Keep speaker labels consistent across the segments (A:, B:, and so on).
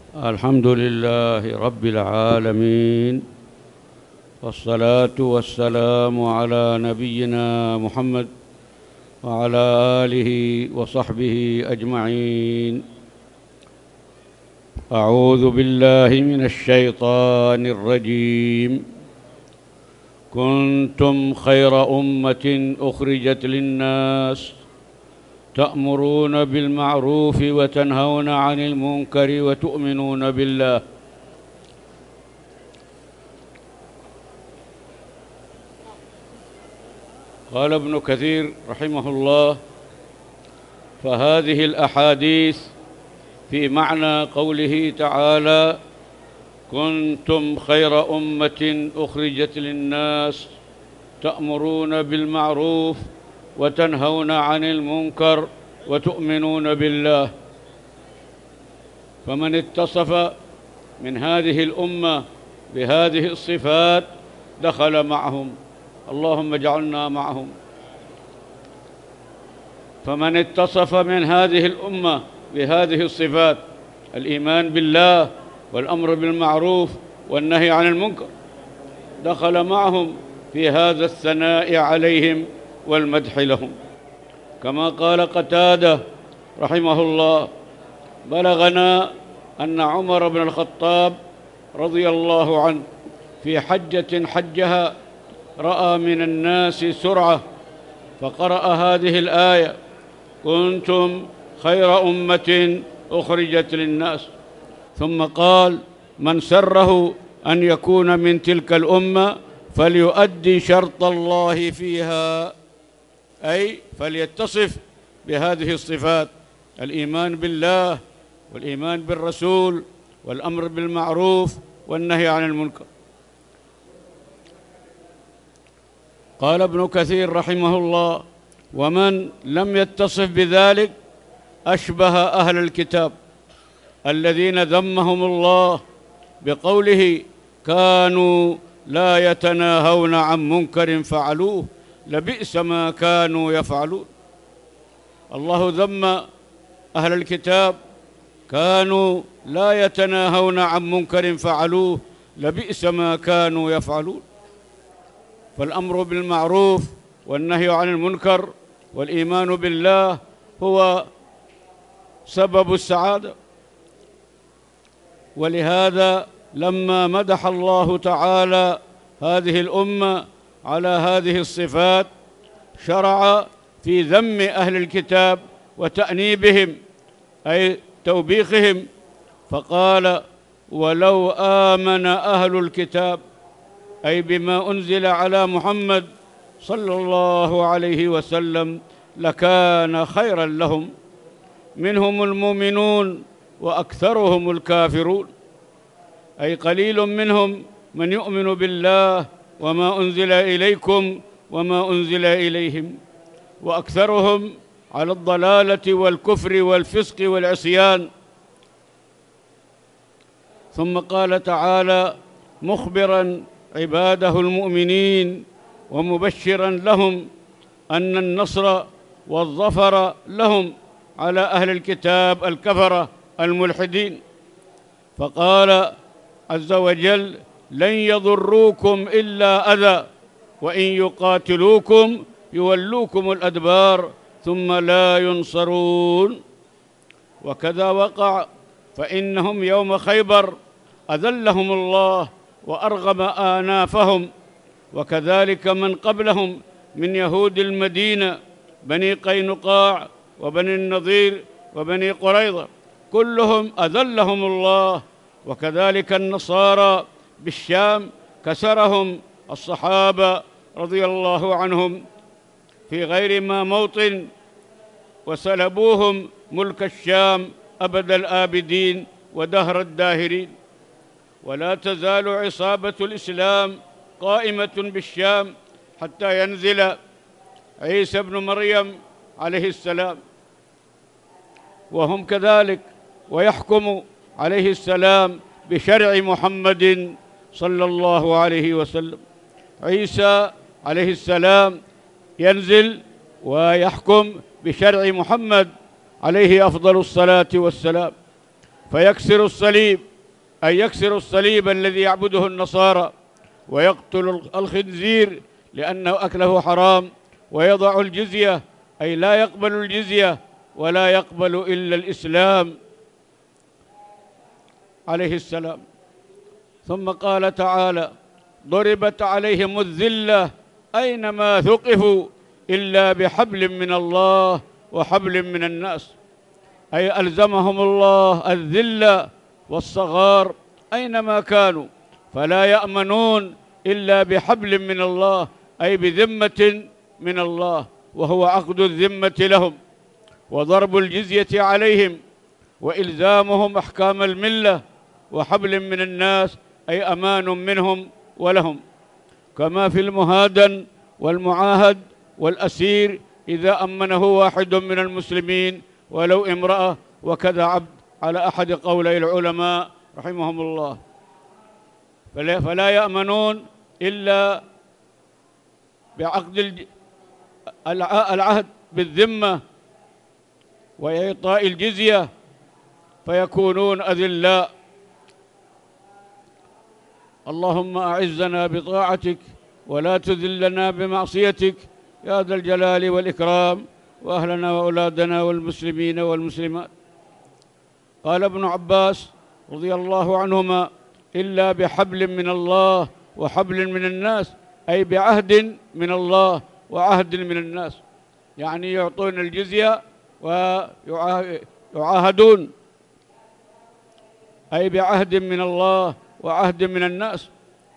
A: الحمد لله رب العالمين، والصلاة والسلام على نبينا محمد وعلى آله وصحبه أجمعين. أعوذ بالله من الشيطان الرجيم. كنتم خير أمة أخرجت للناس تأمرون بالمعروف وتنهون عن المنكر وتؤمنون بالله. قال ابن كثير رحمه الله: فهذه الأحاديث في معنى قوله تعالى: كنتم خير أمة أخرجت للناس تأمرون بالمعروف وتنهون عن المنكر وتؤمنون بالله. فمن اتصف من هذه الأمة بهذه الصفات دخل معهم، اللهم اجعلنا معهم. فمن اتصف من هذه الأمة بهذه الصفات، الإيمان بالله والأمر بالمعروف والنهي عن المنكر، دخل معهم في هذا الثناء عليهم والمدح لهم. كما قال قتادة رحمه الله: بلغنا أن عمر بن الخطاب رضي الله عنه في حجة حجها رأى من الناس سرعة فقرأ هذه الآية: كنتم خير أمة أخرجت للناس، ثم قال: من سره أن يكون من تلك الأمة فليؤدي شرط الله فيها، أي فليتصف بهذه الصفات: الإيمان بالله والإيمان بالرسول والأمر بالمعروف والنهي عن المنكر. قال ابن كثير رحمه الله: ومن لم يتصف بذلك أشبه أهل الكتاب الذين ذمهم الله بقوله: كانوا لا يتناهون عن منكر فعلوه لبئس ما كانوا يفعلون. الله ذم أهل الكتاب: كانوا لا يتناهون عن منكر فعلوه لبئس ما كانوا يفعلون. فالأمر بالمعروف والنهي عن المنكر والإيمان بالله هو سبب السعادة. ولهذا لما مدح الله تعالى هذه الأمة على هذه الصفات شرع في ذم أهل الكتاب وتأنيبهم، أي توبيخهم، فقال: ولو آمن أهل الكتاب، أي بما أنزل على محمد صلى الله عليه وسلم، لكان خيرا لهم، منهم المؤمنون وأكثرهم الكافرون، أي قليل منهم من يؤمن بالله وما أنزل إليكم وما أنزل إليهم، وأكثرهم على الضلالة والكفر والفسق والعصيان. ثم قال تعالى مخبرا عباده المؤمنين ومبشرا لهم أن النصر والظفر لهم على أهل الكتاب الكفرة الملحدين، فقال عز وجل: لن يضروكم إلا أذى وإن يقاتلوكم يولوكم الأدبار ثم لا ينصرون. وكذا وقع، فإنهم يوم خيبر أذلهم الله وأرغم آنافهم، وكذلك من قبلهم من يهود المدينة، بني قينقاع وبني النضير وبني قريظة، كلهم أذلهم الله. وكذلك النصارى بالشام كسرهم الصحابة رضي الله عنهم في غير ما موطن، وسلبوهم ملك الشام أبد الآبدين ودهر الداهرين. ولا تزال عصابة الإسلام قائمة بالشام حتى ينزل عيسى ابن مريم عليه السلام، وهم كذلك، ويحكم عليه السلام بشرع محمد صلى الله عليه وسلم. عيسى عليه السلام ينزل ويحكم بشرع محمد عليه أفضل الصلاة والسلام. فيكسر الصليب، أي يكسر الصليب الذي يعبده النصارى، ويقتل الخنزير لأنه أكله حرام، ويضع الجزية، أي لا يقبل الجزية ولا يقبل إلا الإسلام عليه السلام. ثم قال تعالى: ضربت عليهم الذلة أينما ثقفوا إلا بحبل من الله وحبل من الناس، أي ألزمهم الله الذلة والصغار أينما كانوا، فلا يأمنون إلا بحبل من الله، أي بذمة من الله، وهو عقد الذمة لهم، وضرب الجزية عليهم، وإلزامهم أحكام الملة، وحبل من الناس أي أمان منهم ولهم، كما في المهادن والمعاهد والأسير إذا أمنه واحد من المسلمين ولو امرأة وكذا عبد، على أحد قولي العلماء رحمهم الله. فلا يأمنون إلا بعقد العهد بالذمة وإعطاء الجزية، فيكونون أذلاء. اللهم أعزنا بطاعتك ولا تذلنا بمعصيتك يا ذا الجلال والإكرام، وأهلنا وأولادنا والمسلمين والمسلمات. قال ابن عباس رضي الله عنهما: إلا بحبل من الله وحبل من الناس، أي بعهد من الله وعهد من الناس، يعني يعطون الجزية ويعاهدون، أي بعهد من الله وعهد من الناس.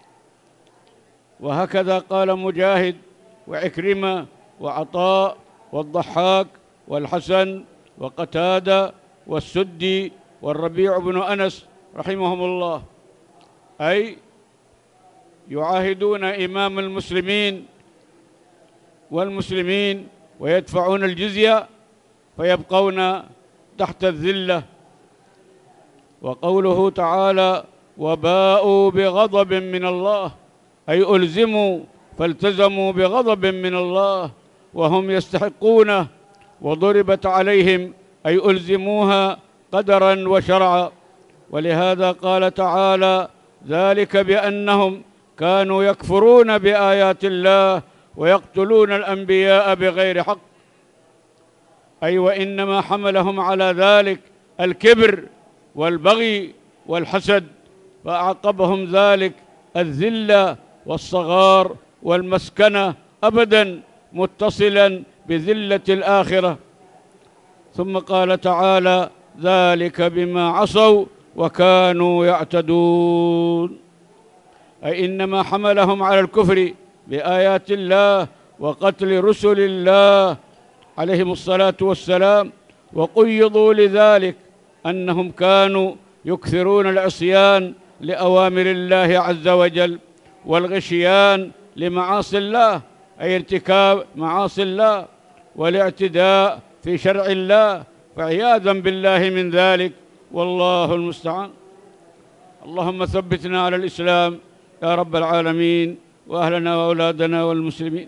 A: وهكذا قال مجاهد وعكرمة وعطاء والضحاك والحسن وقتادة والسدي والربيع بن أنس رحمهم الله، أي يعاهدون إمام المسلمين والمسلمين ويدفعون الجزية فيبقون تحت الذلة. وقوله تعالى: وباءوا بغضب من الله، أي ألزموا فالتزموا بغضب من الله وهم يستحقونه، وضربت عليهم أي ألزموها قدرا وشرعا. ولهذا قال تعالى: ذلك بأنهم كانوا يكفرون بآيات الله ويقتلون الأنبياء بغير حق، أي وإنما حملهم على ذلك الكبر والبغي والحسد، فأعقبهم ذلك الذلة والصغار والمسكنة أبدا، متصلا بذلة الآخرة. ثم قال تعالى: ذلك بما عصوا وكانوا يعتدون، أي إنما حملهم على الكفر بآيات الله وقتل رسل الله عليهم الصلاة والسلام، وقيضوا لذلك أنهم كانوا يكثرون العصيان لأوامر الله عز وجل، والغشيان لمعاصي الله، أي ارتكاب معاصي الله والاعتداء في شرع الله، فعياذا بالله من ذلك، والله المستعان. اللهم ثبتنا على الإسلام يا رب العالمين، وأهلنا وأولادنا والمسلمين.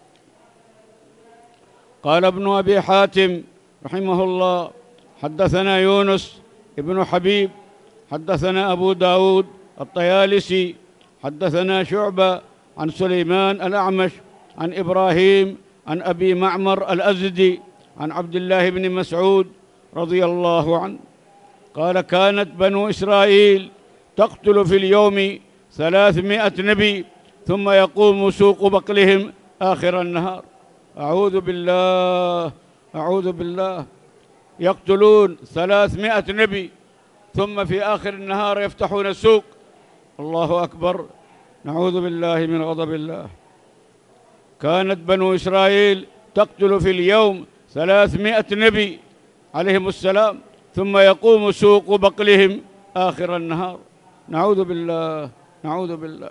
A: قال ابن أبي حاتم رحمه الله: حدثنا يونس ابن حبيب حدثنا أبو داود الطيالسي حدثنا شعبة عن سليمان الأعمش عن إبراهيم عن أبي معمر الأزدي عن عبد الله بن مسعود رضي الله عنه قال: كانت بنو إسرائيل تقتل في اليوم 300 نبي، ثم يقوم سوق بقلهم آخر النهار. أعوذ بالله أعوذ بالله، يقتلون 300 نبي ثم في آخر النهار يفتحون السوق. الله أكبر، نعوذ بالله من غضب الله. كانت بنو إسرائيل تقتل في اليوم 300 نبي عليهم السلام، ثم يقوم سوق بقلهم آخر النهار. نعوذ بالله نعوذ بالله.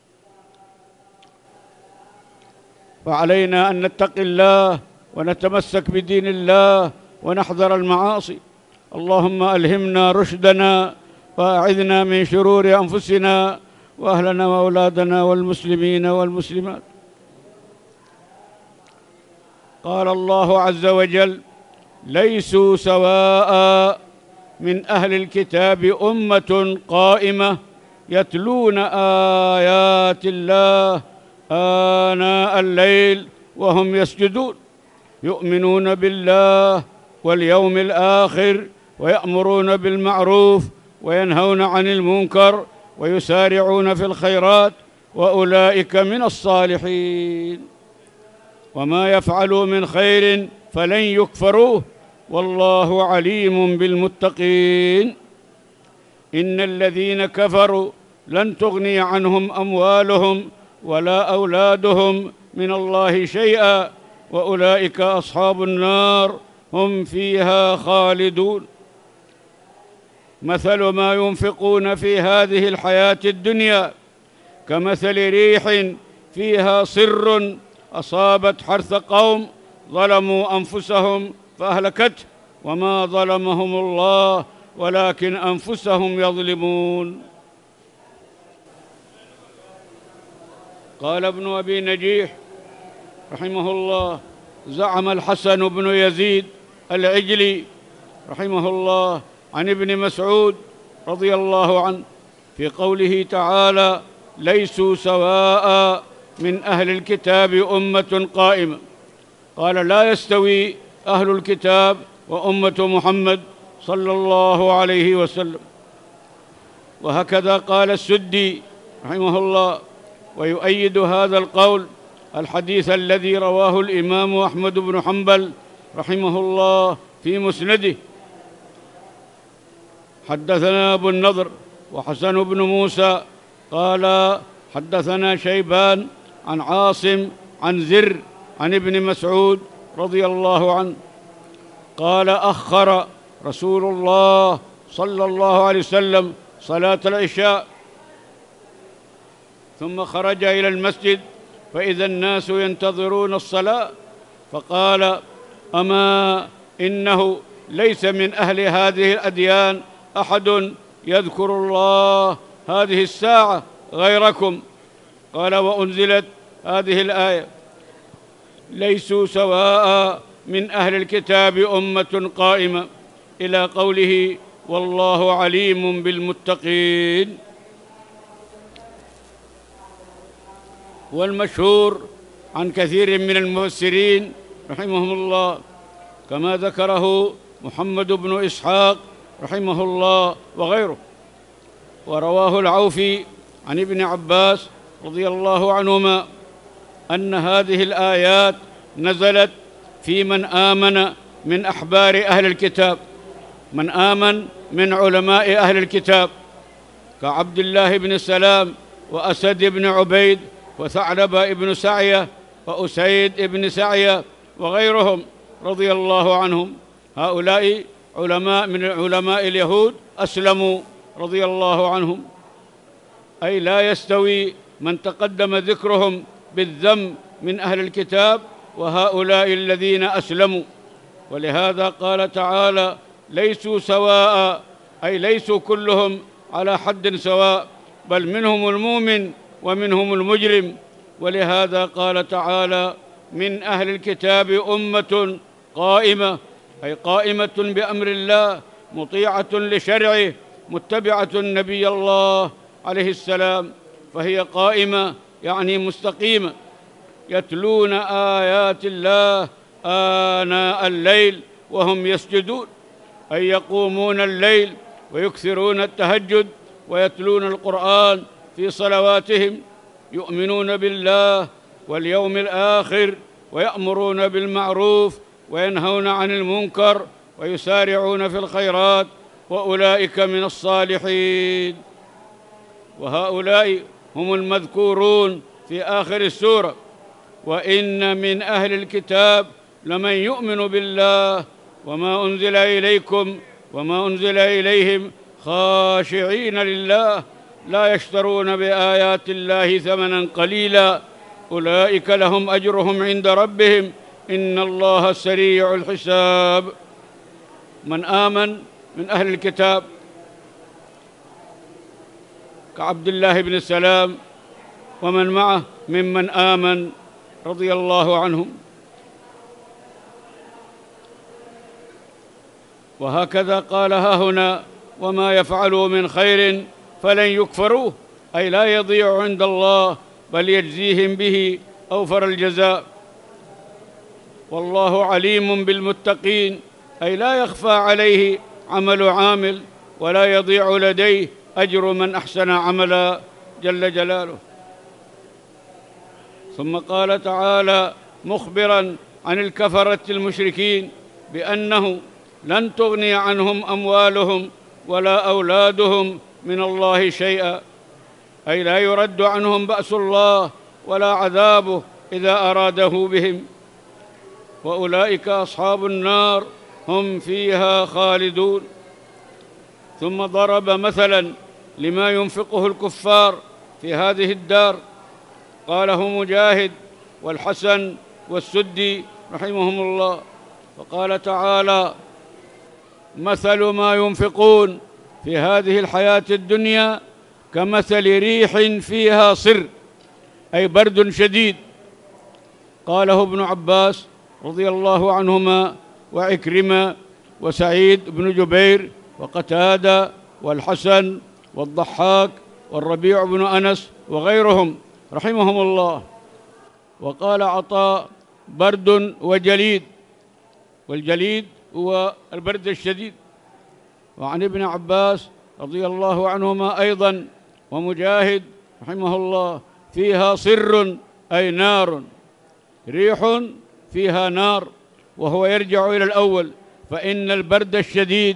A: فعلينا أن نتقي الله ونتمسك بدين الله ونحذر المعاصي. اللهم ألهمنا رشدنا وأعذنا من شرور أنفسنا وأهلنا وأولادنا والمسلمين والمسلمات. قال الله عز وجل: ليسوا سواء من أهل الكتاب أمة قائمة يتلون آيات الله آناء الليل وهم يسجدون يؤمنون بالله واليوم الآخر ويأمرون بالمعروف وينهون عن المنكر ويسارعون في الخيرات وأولئك من الصالحين وما يفعلوا من خير فلن يكفروه والله عليم بالمتقين إن الذين كفروا لن تغني عنهم أموالهم ولا أولادهم من الله شيئا وأولئك أصحاب النار هم فيها خالدون مثل ما ينفقون في هذه الحياة الدنيا كمثل ريح فيها صر أصابت حرث قوم ظلموا أنفسهم فأهلكته وما ظلمهم الله ولكن أنفسهم يظلمون. قال ابن أبي نجيح رحمه الله: زعم الحسن بن يزيد العجلي رحمه الله عن ابن مسعود رضي الله عنه في قوله تعالى: ليسوا سواء من أهل الكتاب أمة قائمة، قال: لا يستوي أهل الكتاب وأمة محمد صلى الله عليه وسلم. وهكذا قال السدي رحمه الله، ويؤيد هذا القول الحديث الذي رواه الإمام أحمد بن حنبل رحمه الله في مسنده: حدثنا أبو النضر وحسن بن موسى قال حدثنا شيبان عن عاصم عن زر عن ابن مسعود رضي الله عنه قال: أخر رسول الله صلى الله عليه وسلم صلاة العشاء ثم خرج إلى المسجد فإذا الناس ينتظرون الصلاة، فقال: أما إنه ليس من أهل هذه الأديان أحد يذكر الله هذه الساعة غيركم. قال: وأنزلت هذه الآية: ليسوا سواء من أهل الكتاب أمة قائمة، إلى قوله: والله عليم بالمتقين. والمشهور عن كثير من المفسرين رحمهم الله كما ذكره محمد بن إسحاق رحمه الله وغيره، ورواه العوفي عن ابن عباس رضي الله عنهما أن هذه الآيات نزلت في من آمن من أحبار أهل الكتاب، من آمن من علماء أهل الكتاب كعبد الله بن سلام وأسد بن عبيد وثعلب بن سعية وأسيد بن سعية وغيرهم رضي الله عنهم. هؤلاء علماء من علماء اليهود أسلموا رضي الله عنهم، أي لا يستوي من تقدم ذكرهم بالذم من أهل الكتاب وهؤلاء الذين أسلموا. ولهذا قال تعالى: ليسوا سواء، أي ليسوا كلهم على حد سواء، بل منهم المؤمن ومنهم المجرم. ولهذا قال تعالى: من أهل الكتاب أمة قائمة، أي قائمة بأمر الله مطيعة لشرعه متبعة نبي الله عليه السلام، فهي قائمة يعني مستقيمة، يتلون آيات الله آناء الليل وهم يسجدون، أي يقومون الليل ويكثرون التهجد ويتلون القرآن في صلواتهم، يؤمنون بالله واليوم الآخر ويأمرون بالمعروف وينهون عن المنكر ويسارعون في الخيرات وأولئك من الصالحين. وهؤلاء هم المذكورون في آخر السورة: وإن من أهل الكتاب لمن يؤمن بالله وما أنزل إليكم وما أنزل إليهم خاشعين لله لا يشترون بآيات الله ثمنا قليلا أولئك لهم أجرهم عند ربهم إن الله سريع الحساب. من آمن من أهل الكتاب كعبد الله بن سلام ومن معه ممن آمن رضي الله عنهم. وهكذا قال هنا: وما يفعلوا من خير فلن يكفروه، أي لا يضيع عند الله بل يجزيهم به أوفر الجزاء. والله عليم بالمتقين، أي لا يخفى عليه عمل عامل ولا يضيع لديه أجر من أحسن عملا جل جلاله. ثم قال تعالى مخبرا عن الكفرة المشركين بأنه لن تغني عنهم أموالهم ولا أولادهم من الله شيئا، أي لا يرد عنهم بأس الله ولا عذابه إذا أراده بهم، وأولئك أصحاب النار هم فيها خالدون. ثم ضرب مثلا لما ينفقه الكفار في هذه الدار، قاله مجاهد والحسن والسدي رحمهم الله، فقال تعالى: مثل ما ينفقون في هذه الحياة الدنيا كمثل ريح فيها صر، أي برد شديد. قاله ابن عباس رضي الله عنهما وعكرمة وسعيد بن جبير وقتادة والحسن والضحاك والربيع بن أنس وغيرهم رحمهم الله. وقال عطاء: برد وجليد، والجليد هو البرد الشديد. وعن ابن عباس رضي الله عنهما أيضا ومجاهد رحمه الله: فيها صر، أي نار، ريح فيها نار، وهو يرجع إلى الأول، فإن البرد الشديد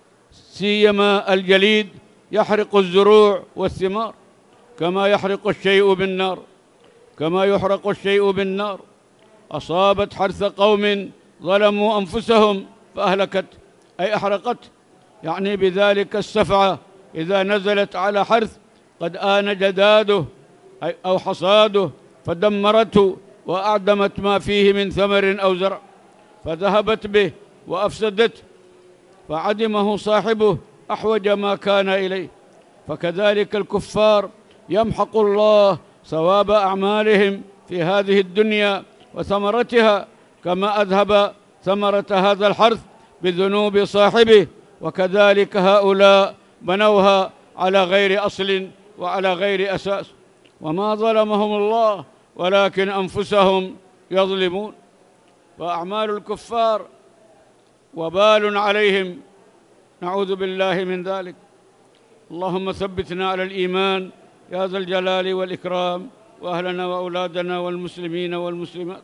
A: سيما الجليد يحرق الزروع والثمار كما يحرق الشيء بالنار، كما يحرق الشيء بالنار. أصابت حرث قوم ظلموا أنفسهم فأهلكت، أي أحرقت، يعني بذلك السفعة إذا نزلت على حرث قد آن جداده أو حصاده فدمرته وأعدمت ما فيه من ثمر أو زرع، فذهبت به وأفسدته، فعدمه صاحبه أحوج ما كان إليه. فكذلك الكفار يمحق الله ثواب أعمالهم في هذه الدنيا وثمرتها، كما أذهب ثمرة هذا الحرث بذنوب صاحبه. وكذلك هؤلاء بنوها على غير أصل وعلى غير أساس، وما ظلمهم الله ولكن أنفسهم يظلمون. وأعمال الكفار وبال عليهم، نعوذ بالله من ذلك. اللهم ثبتنا على الإيمان يا ذا الجلال والإكرام، وأهلنا وأولادنا والمسلمين والمسلمات.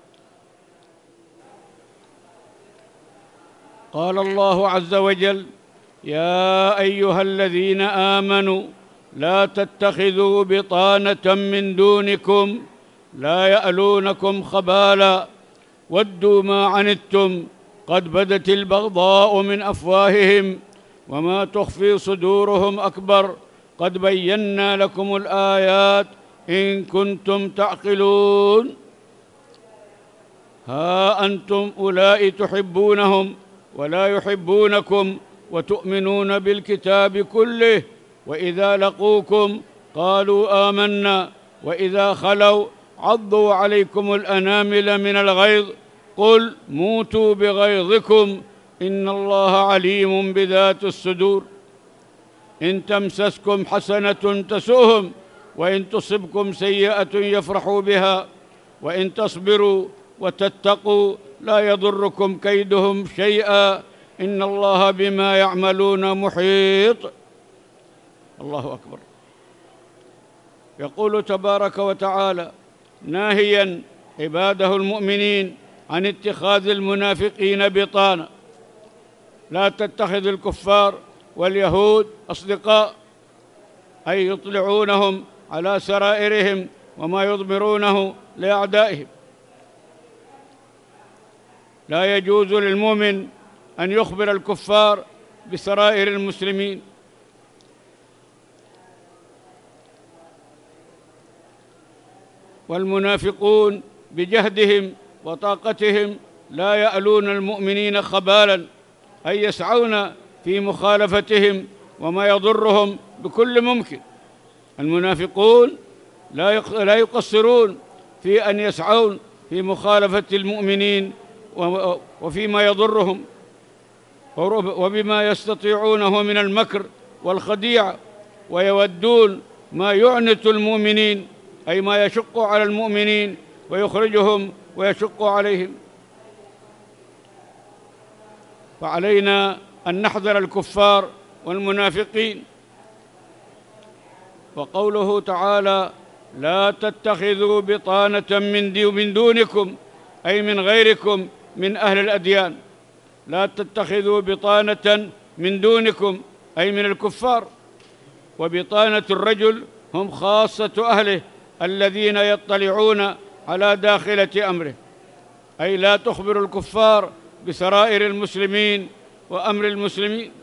A: قال الله عز وجل: يا أيها الذين آمنوا لا تتخذوا بطانة من دونكم لا يألونكم خبالا ودوا ما عنتم قد بدت البغضاء من أفواههم وما تخفي صدورهم أكبر قد بينا لكم الآيات إن كنتم تعقلون. ها أنتم أولئك تحبونهم ولا يحبونكم وتؤمنون بالكتاب كله، وإذا لقوكم قالوا آمنا وإذا خلوا عضوا عليكم الأنامل من الغيظ قل موتوا بغيظكم إن الله عليم بذات الصدور. إن تمسسكم حسنة تسؤهم وإن تصبكم سيئة يفرحوا بها وإن تصبروا وتتقوا لا يضركم كيدهم شيئا إن الله بما يعملون محيط. الله أكبر. يقول تبارك وتعالى ناهيا عباده المؤمنين عن اتخاذ المنافقين بطانة: لا تتخذ الكفار واليهود أصدقاء، أي يطلعونهم على سرائرهم وما يضمرونه لأعدائهم. لا يجوز للمؤمن أن يخبر الكفار بسرائر المسلمين. والمنافقون بجهدهم وطاقتهم لا يألون المؤمنين خبالا، أي يسعون في مخالفتهم وما يضرهم بكل ممكن. المنافقون لا يقصرون في أن يسعون في مخالفة المؤمنين وفيما يضرهم. وبما يستطيعونه من المكر والخديعة، ويودون ما يعنت المؤمنين، أي ما يشق على المؤمنين ويخرجهم ويشق عليهم. فعلينا أن نحذر الكفار والمنافقين. وقوله تعالى: لا تتخذوا بطانة من دونكم، أي من غيركم من أهل الأديان. لا تتخذوا بطانة من دونكم، أي من الكفار. وبطانة الرجل هم خاصة أهله الذين يطلعون على داخلة أمره، أي لا تخبر الكفار بسرائر المسلمين وأمر المسلمين.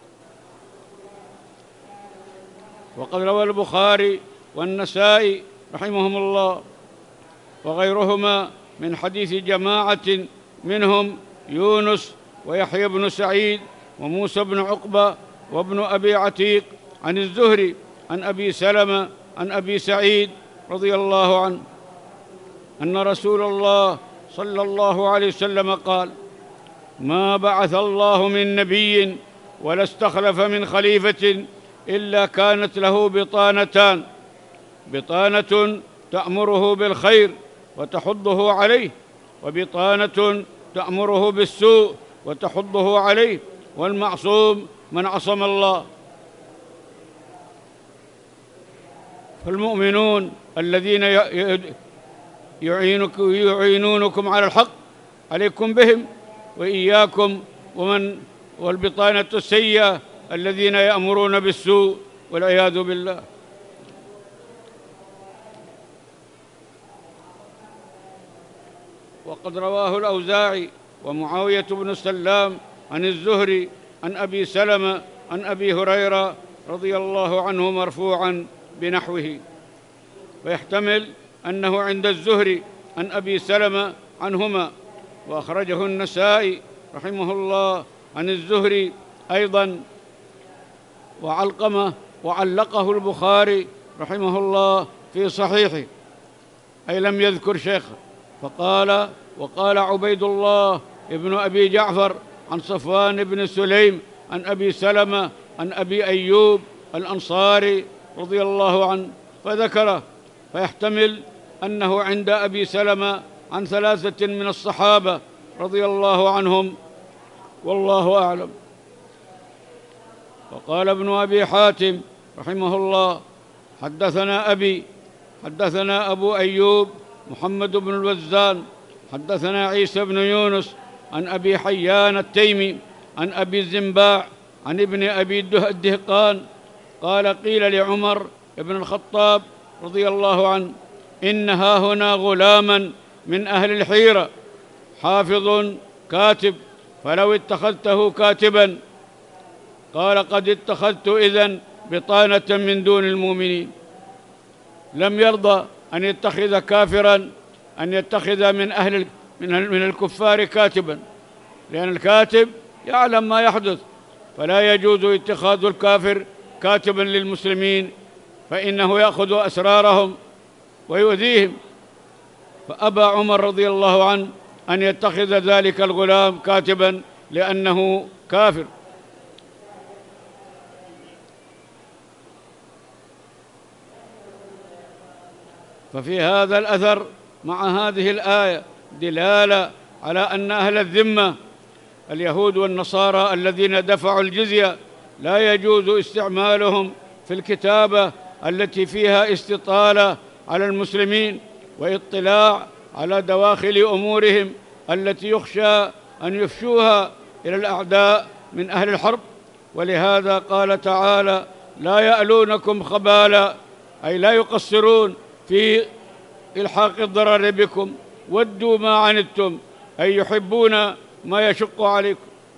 A: وقد روى البخاري والنسائي رحمهم الله وغيرهما من حديث جماعة منهم يونس ويحيى بن سعيد وموسى بن عقبة وابن أبي عتيق عن الزهري عن أبي سلمة عن أبي سعيد رضي الله عنه أن رسول الله صلى الله عليه وسلم قال: ما بعث الله من نبي ولا استخلف من خليفة إلا كانت له بطانتان: بطانة تأمره بالخير وتحضه عليه، وبطانة تأمره بالسوء وتحضه عليه، والمعصوم من عصم الله. فالمؤمنون الذين يعينونكم على الحق عليكم بهم وإياكم، والبطانة السيئة الذين يأمرون بالسوء والعياذ بالله. وقد رواه الأوزاعي ومعاوية بن سلام عن الزهري عن أبي سلمة عن أبي هريرة رضي الله عنه مرفوعا بنحوه، ويحتمل أنه عند الزهري عن أبي سلمة عنهما. وأخرجه النسائي رحمه الله عن الزهري أيضا، وعلقه البخاري رحمه الله في صحيحه، أي لم يذكر شيخه. وقال عبيد الله ابن أبي جعفر عن صفوان بن سليم عن أبي سلمة عن أبي أيوب الأنصاري رضي الله عنه فذكره، فيحتمل أنه عند أبي سلمة عن 3 من الصحابة رضي الله عنهم، والله أعلم. وقال ابن أبي حاتم رحمه الله: حدثنا أبو أيوب محمد بن الوزان حدثنا عيسى بن يونس عن أبي حيان التيمي عن أبي الزنباع عن ابن أبي الدهقان قال: قيل لعمر بن الخطاب رضي الله عنه: إن هاهنا غلاما من أهل الحيرة حافظ كاتب، فلو اتخذته كاتبا. قال: قد اتخذت إذن بطانة من دون المؤمنين. لم يرضى أن يتخذ كافرا، أن يتخذ من الكفار كاتبا، لأن الكاتب يعلم ما يحدث، فلا يجوز اتخاذ الكافر كاتبا للمسلمين، فإنه يأخذ أسرارهم ويؤذيهم. فأبى عمر رضي الله عنه أن يتخذ ذلك الغلام كاتبا لأنه كافر. ففي هذا الأثر مع هذه الآية دلالة على أن أهل الذمة اليهود والنصارى الذين دفعوا الجزية لا يجوز استعمالهم في الكتابة التي فيها استطالة على المسلمين واطلاع على دواخل أمورهم التي يخشى أن يفشوها إلى الأعداء من أهل الحرب. ولهذا قال تعالى: لا يألونكم خبالا، أي لا يقصرون في إلحاق الضرر بكم، ودوا ما عنتم، أي يحبون ما يشق عليكم.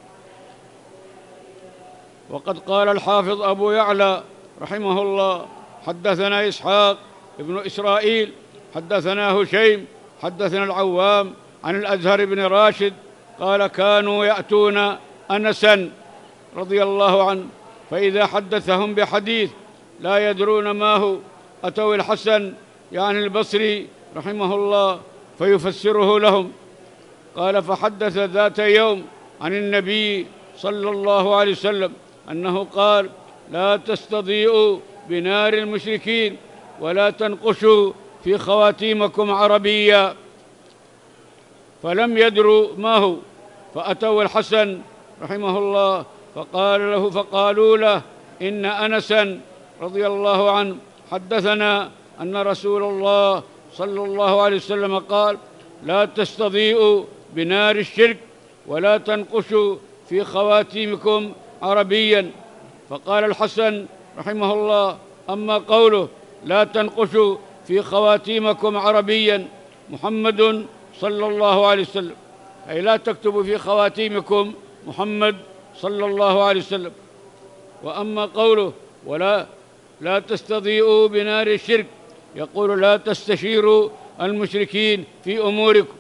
A: وقد قال الحافظ أبو يعلى رحمه الله: حدثنا إسحاق ابن إسرائيل حدثنا هشيم حدثنا العوام عن الأزهر بن راشد قال: كانوا يأتون أنسا رضي الله عنه، فإذا حدثهم بحديث لا يدرون ما هو أتوا الحسن يعني البصري رحمه الله فيفسره لهم. قال: فحدث ذات يوم عن النبي صلى الله عليه وسلم أنه قال: لا تستضيئوا بنار المشركين ولا تنقشوا في خواتيمكم عربيا. فلم يدروا ما هو، فأتوا الحسن رحمه الله فقالوا له: إن أنسا رضي الله عنه حدثنا أن رسول الله صلى الله عليه وسلم قال: لا تستضيئوا بنار الشرك ولا تنقشوا في خواتيمكم عربيا. فقال الحسن رحمه الله: أما قوله لا تنقشوا في خواتيمكم عربيا محمد صلى الله عليه وسلم، أي لا تكتبوا في خواتيمكم محمد صلى الله عليه وسلم. وأما قوله لا تستضيئوا بنار الشرك، يقول: لا تستشيروا المشركين في أموركم،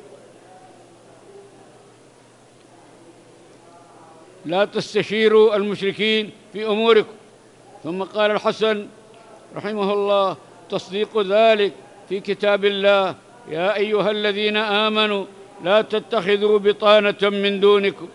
A: لا تستشيروا المشركين في أموركم. ثم قال الحسن رحمه الله: تصديق ذلك في كتاب الله: يا أيها الذين آمنوا لا تتخذوا بطانة من دونكم.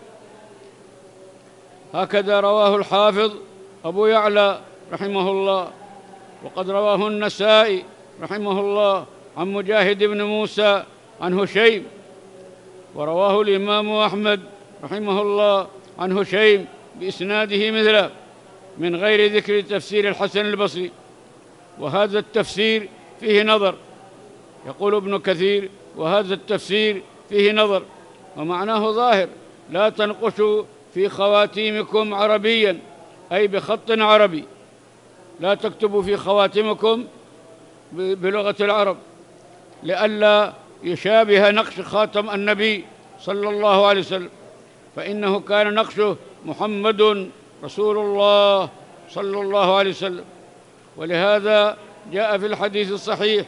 A: هكذا رواه الحافظ أبو يعلى رحمه الله. وقد رواه النسائي رحمه الله عن مجاهد بن موسى عن هشيم، ورواه الإمام أحمد رحمه الله عن هشيم بإسناده مثله من غير ذكر تفسير الحسن البصري. وهذا التفسير فيه نظر، يقول ابن كثير: وهذا التفسير فيه نظر، ومعناه ظاهر: لا تنقشوا في خواتيمكم عربيا، أي بخط عربي، لا تكتبوا في خواتمكم بلغة العرب، لئلا يشابه نقش خاتم النبي صلى الله عليه وسلم، فإنه كان نقشه محمد رسول الله صلى الله عليه وسلم. ولهذا جاء في الحديث الصحيح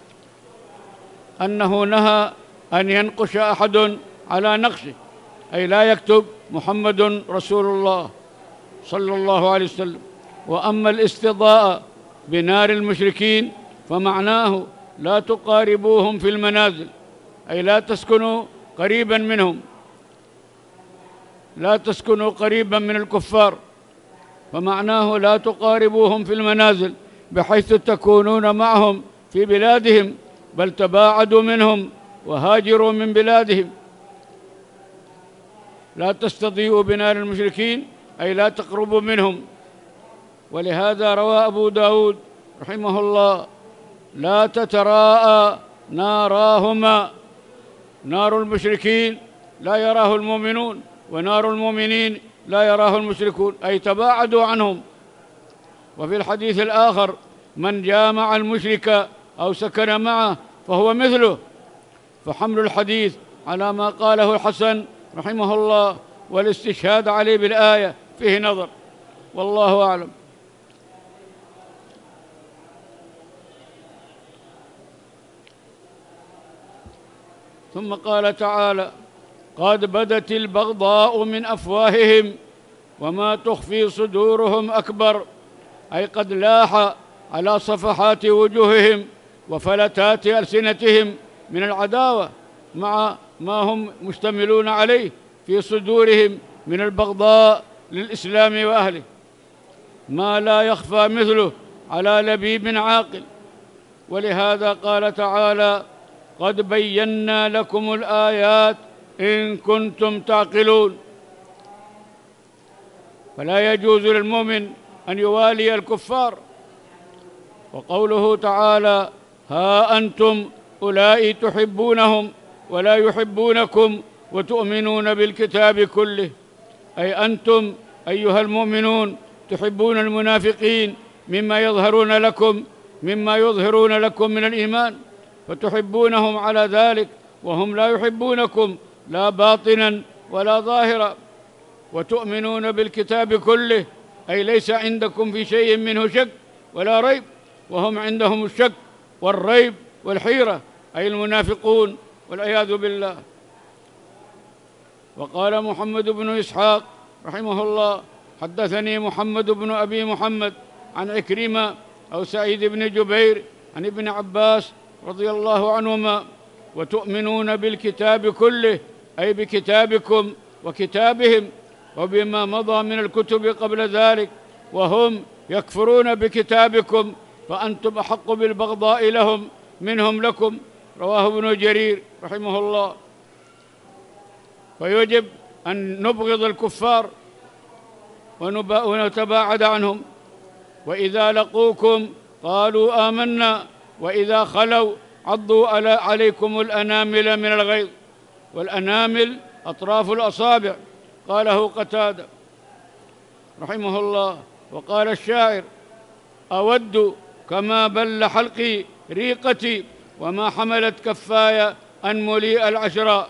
A: أنه نهى أن ينقش أحد على نقشه، أي لا يكتب محمد رسول الله صلى الله عليه وسلم. وأما الاستضاءة بنار المشركين فمعناه: لا تقاربوهم في المنازل، أي لا تسكنوا قريبا منهم، لا تسكنوا قريبا من الكفار، فمعناه: لا تقاربوهم في المنازل بحيث تكونون معهم في بلادهم، بل تباعدوا منهم وهاجروا من بلادهم. لا تستضيئوا بنار المشركين، أي لا تقربوا منهم. ولهذا روى أبو داود رحمه الله: لا تتراءى ناراهما، نار المشركين لا يراه المؤمنون، ونار المؤمنين لا يراه المشركون، أي تباعدوا عنهم. وفي الحديث الآخر: من جامع المشرك أو سكن معه فهو مثله. فحمل الحديث على ما قاله الحسن رحمه الله والاستشهاد عليه بالآية فيه نظر، والله أعلم. ثم قال تعالى: قد بدت البغضاء من أفواههم وما تخفي صدورهم أكبر، أي قد لاح على صفحات وجوههم وفلتات ألسنتهم من العداوة مع ما هم مشتملون عليه في صدورهم من البغضاء للإسلام وأهله، ما لا يخفى مثله على لبيب عاقل. ولهذا قال تعالى: قد بينا لكم الآيات إن كنتم تعقلون. فلا يجوز للمؤمن أن يوالي الكفار. وقوله تعالى: ها أنتم أولئك تحبونهم ولا يحبونكم وتؤمنون بالكتاب كله، أي أنتم أيها المؤمنون تحبون المنافقين مما يظهرون لكم من الإيمان، فتحبونهم على ذلك وهم لا يحبونكم لا باطنا ولا ظاهرا. وتؤمنون بالكتاب كله، أي ليس عندكم في شيء منه شك ولا ريب، وهم عندهم الشك والريب والحيرة، أي المنافقون والعياذ بالله. وقال محمد بن إسحاق رحمه الله: حدثني محمد بن أبي محمد عن عكرمة أو سعيد بن جبير عن ابن عباس رضي الله عنهما: وتؤمنون بالكتاب كله، أي بكتابكم وكتابهم، وبما مضى من الكتب قبل ذلك، وهم يكفرون بكتابكم، فأنتم أحق بالبغضاء لهم منهم لكم. رواه ابن جرير رحمه الله. فيجب أن نبغض الكفار ونتباعد عنهم. وإذا لقوكم قالوا آمنا وإذا خلوا عضوا عليكم الأنامل من الغيظ. والأنامل أطراف الأصابع، قاله قتادة رحمه الله. وقال الشاعر: أود كما بل حلقي ريقتي وما حملت كفاي أن مليء العشراء.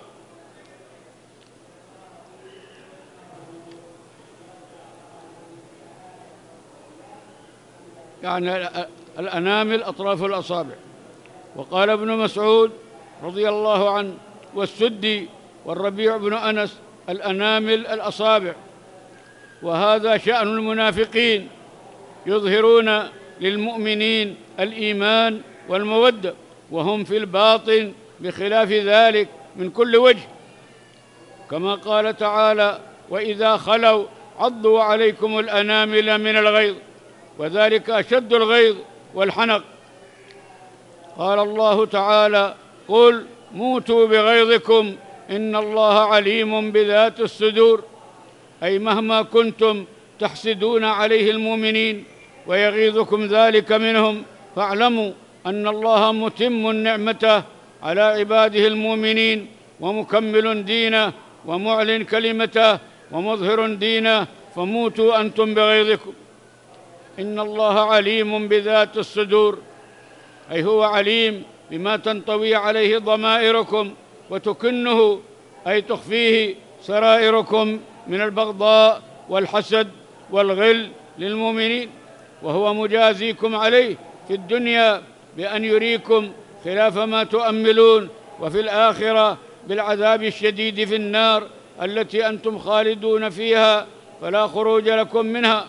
A: يعني الأنامل أطراف الأصابع. وقال ابن مسعود رضي الله عنه والسدي والربيع بن أنس: الأنامل الأصابع. وهذا شأن المنافقين، يظهرون للمؤمنين الإيمان والمودة، وهم في الباطن بخلاف ذلك من كل وجه، كما قال تعالى: وإذا خلوا عضوا عليكم الأنامل من الغيظ، وذلك أشد الغيظ والحنق. قال الله تعالى: قل موتوا بغيظكم إن الله عليم بذات الصدور. أي مهما كنتم تحسدون عليه المؤمنين ويغيظكم ذلك منهم، فاعلموا أن الله متم نعمته على عباده المؤمنين، ومكمل دينه، ومعلن كلمته، ومظهر دينه، فموتوا أنتم بغيظكم. إن الله عليم بذات الصدور، أي هو عليم بما تنطوي عليه ضمائركم وتكنه، أي تخفيه سرائركم من البغضاء والحسد والغل للمؤمنين، وهو مجازيكم عليه في الدنيا بأن يريكم خلاف ما تؤملون، وفي الآخرة بالعذاب الشديد في النار التي أنتم خالدون فيها فلا خروج لكم منها.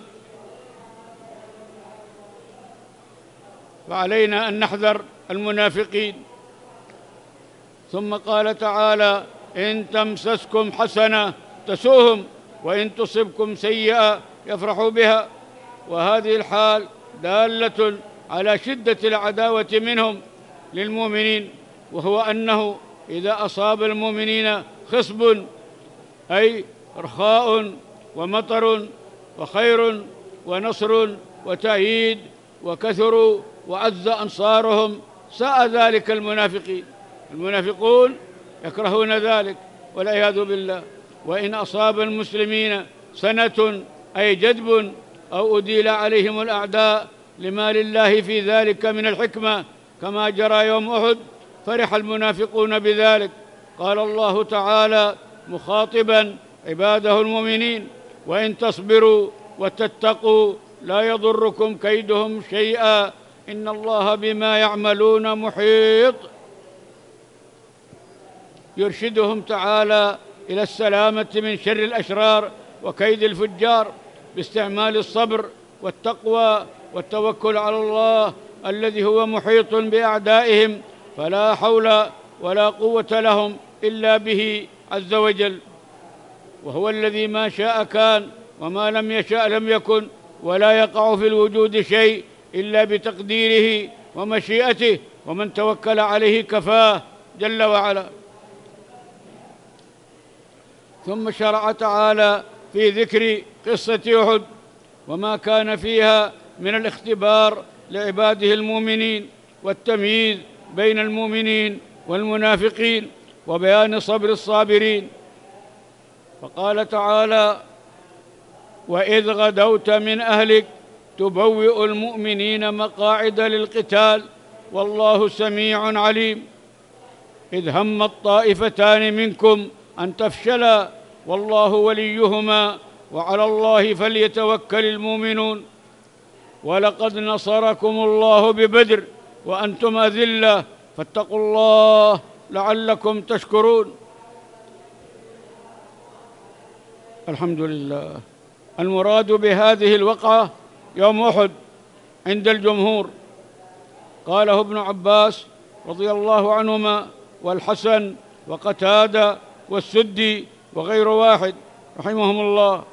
A: فعلينا أن نحذر المنافقين. ثم قال تعالى: إن تمسسكم حسنة تسؤهم وإن تصبكم سيئة يفرحوا بها. وهذه الحال دالة على شدة العداوة منهم للمؤمنين، وهو أنه إذا أصاب المؤمنين خصب، أي رخاء ومطر وخير ونصر وتأييد، وكثروا وعز أنصارهم، ساء ذلك المنافقين. المنافقون يكرهون ذلك والعياذ بالله. وإن أصاب المسلمين سنة، أي جدب، أو أديل عليهم الأعداء لما لله في ذلك من الحكمة كما جرى يوم أحد، فرح المنافقون بذلك. قال الله تعالى مخاطبا عباده المؤمنين: وإن تصبروا وتتقوا لا يضركم كيدهم شيئا إن الله بما يعملون محيط. يرشدهم تعالى إلى السلامة من شر الأشرار وكيد الفجار باستعمال الصبر والتقوى والتوكل على الله الذي هو محيط بأعدائهم، فلا حول ولا قوة لهم إلا به عز وجل. وهو الذي ما شاء كان وما لم يشاء لم يكن، ولا يقع في الوجود شيء إلا بتقديره ومشيئته، ومن توكل عليه كفاه جل وعلا. ثم شرع تعالى في ذكر قصة أحد وما كان فيها من الاختبار لعباده المؤمنين، والتمييز بين المؤمنين والمنافقين، وبيان صبر الصابرين. فقال تعالى: وإذ غدوت من أهلك تبوئ المؤمنين مقاعد للقتال والله سميع عليم. إذ هم الطائفتان منكم أن تفشلا والله وليهما وعلى الله فليتوكل المؤمنون. ولقد نصركم الله ببدر وأنتم أذلة فاتقوا الله لعلكم تشكرون. الحمد لله. المراد بهذه الوقعة يوم أحد عند الجمهور، قاله ابن عباس رضي الله عنهما والحسن وقتادة والسدي وغير واحد رحمهم الله.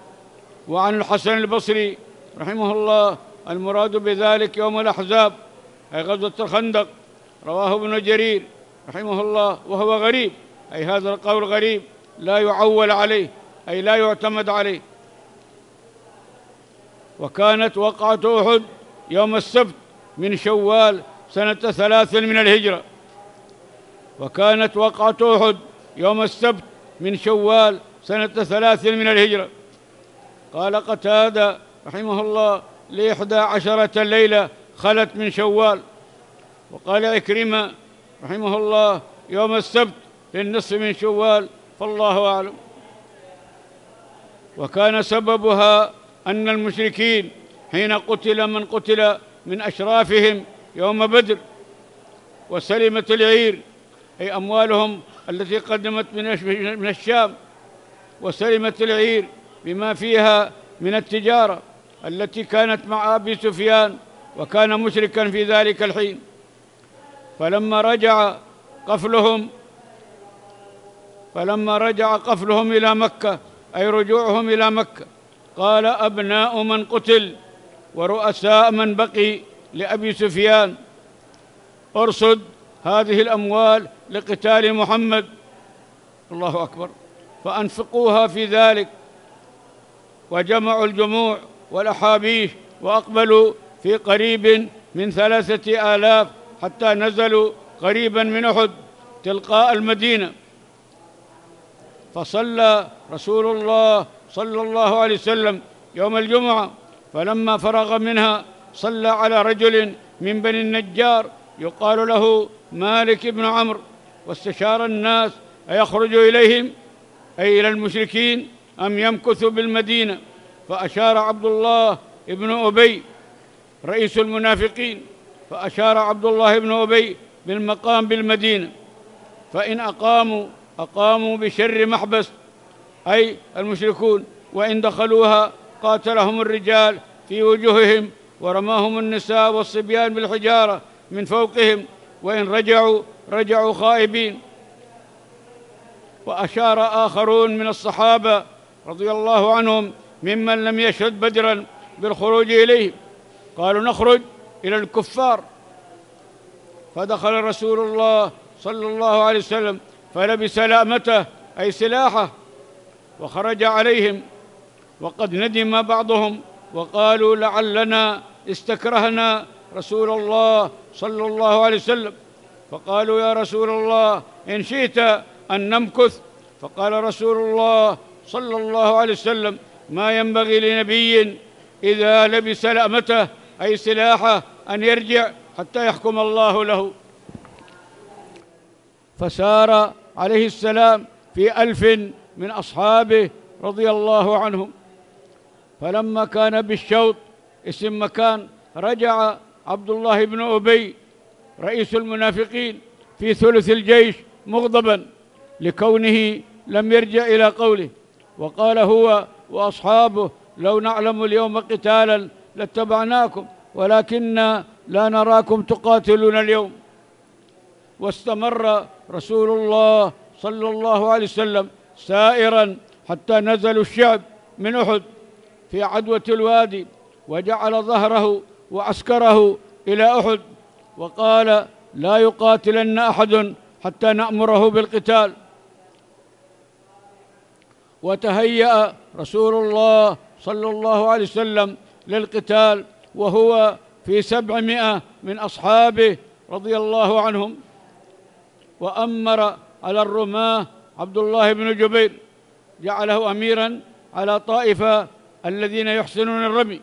A: وعن الحسن البصري رحمه الله: المراد بذلك يوم الأحزاب، أي غزوة الخندق. رواه ابن جرير رحمه الله وهو غريب، أي هذا القول غريب لا يعول عليه، أي لا يعتمد عليه. وكانت وقعة أحد يوم السبت من شوال سنة 3 من الهجرة. وكانت وقعة أحد يوم السبت من شوال سنة 3 من الهجرة. قال قتادة رحمه الله: ل11 ليلة خلت من شوال. وقال عكرمة رحمه الله: يوم السبت للنصف من شوال، فالله أعلم. وكان سببها أن المشركين حين قتل من قتل من أشرافهم يوم بدر وسلمت العير، أي أموالهم التي قدمت من الشام، وسلمت العير بما فيها من التجارة التي كانت مع أبي سفيان، وكان مشركا في ذلك الحين. فلما رجع قفلهم إلى مكة، أي رجوعهم إلى مكة، قال: أبناء من قتل ورؤساء من بقي لأبي سفيان، ارصد هذه الأموال لقتال محمد، الله أكبر، فأنفقوها في ذلك. وجمعوا الجموع والأحابيش وأقبلوا في قريب من 3000، حتى نزلوا قريبا من أحد تلقاء المدينة. فصلى رسول الله صلى الله عليه وسلم يوم الجمعة، فلما فرغ منها صلى على رجل من بني النجار يقال له مالك بن عمرو، واستشار الناس أيخرج إليهم، أي إلى المشركين، أم يمكث بالمدينة. فأشار عبد الله بن أبي رئيس المنافقين، فأشار عبد الله بن أبي بالمقام بالمدينة، فإن أقاموا بشر محبس، أي المشركون، وإن دخلوها قاتلهم الرجال في وجوههم، ورماهم النساء والصبيان بالحجارة من فوقهم، وإن رجعوا خائبين. وأشار آخرون من الصحابة رضي الله عنهم ممن لم يشهد بدرا بالخروج إليهم، قالوا: نخرج إلى الكفار. فدخل رسول الله صلى الله عليه وسلم فلبس لأمته، أي سلاحه، وخرج عليهم، وقد ندم بعضهم وقالوا: لعلنا استكرهنا رسول الله صلى الله عليه وسلم. فقالوا: يا رسول الله، إن شئت أن نمكث. فقال رسول الله صلى الله عليه وسلم: ما ينبغي لنبي إذا لبس لأمته، أي سلاحه، أن يرجع حتى يحكم الله له. فسار عليه السلام في 1000 من أصحابه رضي الله عنهم. فلما كان بالشوط، اسم مكان، رجع عبد الله بن أبي رئيس المنافقين في ثلث الجيش مغضبا لكونه لم يرجع إلى قوله، وقال هو وأصحابه: لو نعلم اليوم قتالا لاتبعناكم، ولكن لا نراكم تقاتلون اليوم. واستمر رسول الله صلى الله عليه وسلم سائرا حتى نزلوا الشعب من أحد في عدوة الوادي، وجعل ظهره وعسكره إلى أحد، وقال: لا يقاتلن أحد حتى نأمره بالقتال. وتهيأ رسول الله صلى الله عليه وسلم للقتال وهو في 700 من أصحابه رضي الله عنهم. وأمر على الرماة عبد الله بن جبير، جعله أميرا على طائفة الذين يحسنون الرمي.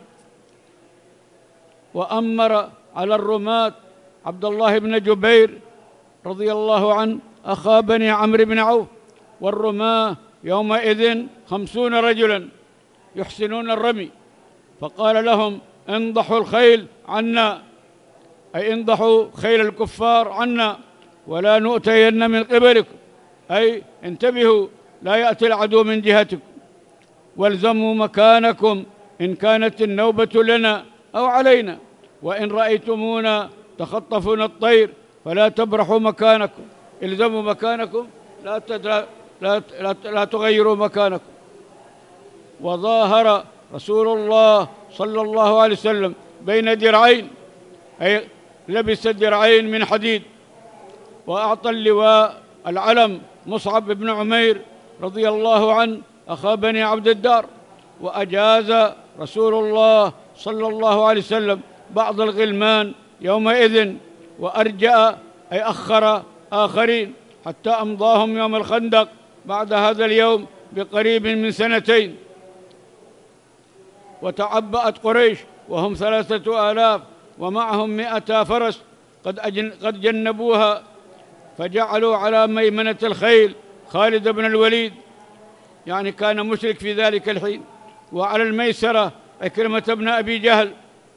A: وأمر على الرماة عبد الله بن جبير رضي الله عنه أخا بني عمرو بن عوف. والرماة يومئذ 50 رجلا يحسنون الرمي. فقال لهم: انضحوا الخيل عنا، أي انضحوا خيل الكفار عنا، ولا نؤتين من قبلكم، أي انتبهوا لا يأتي العدو من جهتكم، والزموا مكانكم إن كانت النوبة لنا أو علينا، وإن رأيتمونا تخطفون الطير فلا تبرحوا مكانكم، الزموا مكانكم، لا تغيروا مكانكم. وظاهر رسول الله صلى الله عليه وسلم بين درعين، أي لبس درعين من حديد، وأعطى اللواء العلم مصعب بن عمير رضي الله عنه أخا بني عبد الدار. وأجاز رسول الله صلى الله عليه وسلم بعض الغلمان يومئذ، وأرجأ أي أخر آخرين حتى أمضاهم يوم الخندق بعد هذا اليوم بقريب من 2 وتعبأت قريش وهم 3000 ومعهم 100 فرس قد جنبوها، فجعلوا على ميمنة الخيل خالد بن الوليد، يعني كان مشرك في ذلك الحين، وعلى الميسرة عكرمة بن أبي جهل،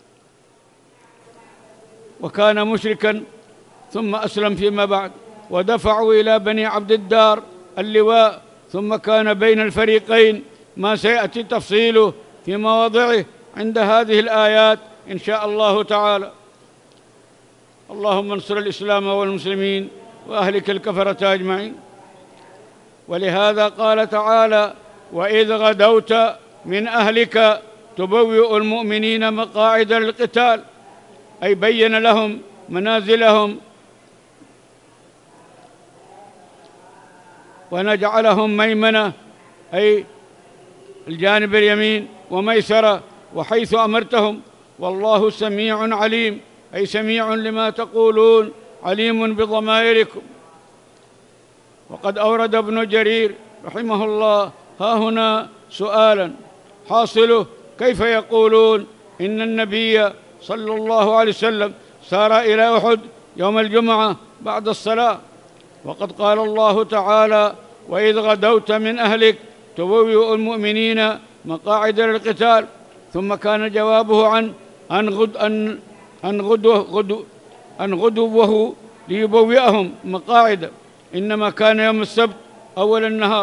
A: وكان مشركا ثم أسلم فيما بعد. ودفعوا إلى بني عبد الدار اللواء، ثم كان بين الفريقين ما سيأتي تفصيله في مواضعه عند هذه الآيات إن شاء الله تعالى. اللهم انصر الإسلام والمسلمين وأهلك الكفرة أجمعين. ولهذا قال تعالى: وإذ غدوت من أهلك تبوئ المؤمنين مقاعد للقتال، أي بين لهم منازلهم ونجعلهم ميمنة، أي الجانب اليمين، وميسرة، وحيث أمرتهم. والله سميع عليم، أي سميع لما تقولون عليم بضمائركم. وقد أورد ابن جرير رحمه الله ها هنا سؤالا حاصله: كيف يقولون إن النبي صلى الله عليه وسلم سار إلى أحد يوم الجمعة بعد الصلاة، وقد قال الله تعالى: وإذ غدوت من أهلك تبوئ المؤمنين مقاعد للقتال. ثم كان جوابه عن أن غدوه ليبوئهم مقاعد، إنما كان يوم السبت أول النهار.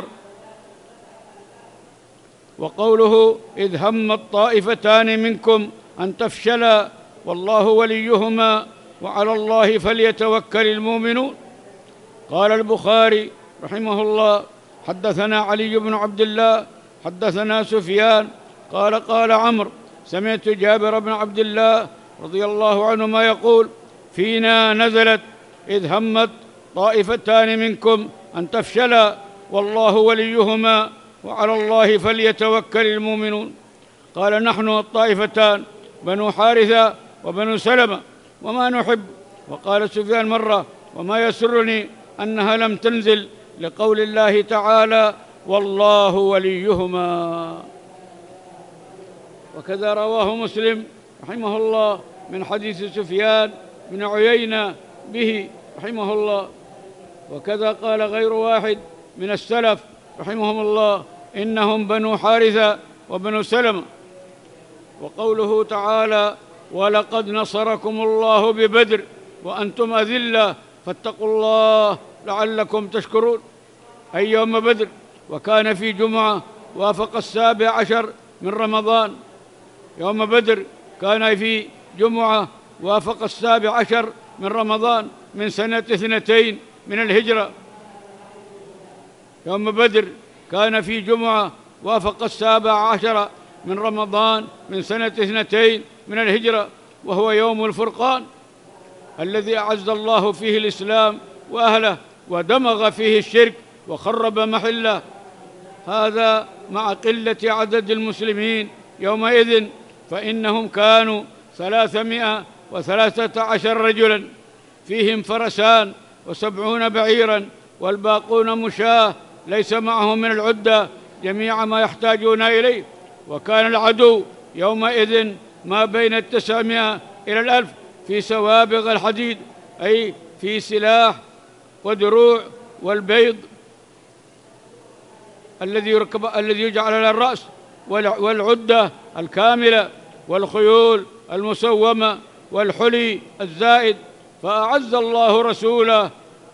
A: وقوله: إذ همت طائفتان منكم أن تفشلا والله وليهما وعلى الله فليتوكل المؤمنون. قال البخاري رحمه الله: حدثنا علي بن عبد الله حدثنا سفيان قال: قال عمرو: سمعت جابر بن عبد الله رضي الله عنهما يقول: فينا نزلت إذ همت طائفتان منكم أن تفشلا والله وليهما وعلى الله فليتوكل المؤمنون. قال: نحن الطائفتان بنو حارثة وبنو سلمة وما نحب. وقال سفيان مرة: وما يسرني أنها لم تنزل لقول الله تعالى: والله وليهما. وكذا رواه مسلم رحمه الله من حديث سفيان بن عيينة به رحمه الله. وكذا قال غير واحد من السلف رحمهم الله: إنهم بنو حارثة وبنو سلمة. وقوله تعالى: ولقد نصركم الله ببدر وأنتم أذلة فاتقوا الله لعلكم تشكرون، أي يوم بدر. وكان في جمعة وافق 17 من رمضان. يوم بدر كان في جمعة وافق 17 من رمضان من سنة 2 من الهجرة. يوم بدر كان في جمعة وافق 17 من رمضان من سنة 2 من الهجرة، وهو يوم الفرقان الذي أعز الله فيه الإسلام وأهله ودمغ فيه الشرك وخرب محله. هذا مع قلة عدد المسلمين يومئذ، فإنهم كانوا 313 رجلا، فيهم فرسان و70 بعيرا، والباقون مشاة ليس معهم من العدة جميع ما يحتاجون إليه. وكان العدو يومئذ ما بين 900 إلى 1000 في سوابغ الحديد، أي في سلاح ودروع والبيض الذي يجعل على الرأس، والعدة الكاملة، والخيول المسومة، والحلي الزائد. فأعز الله رسوله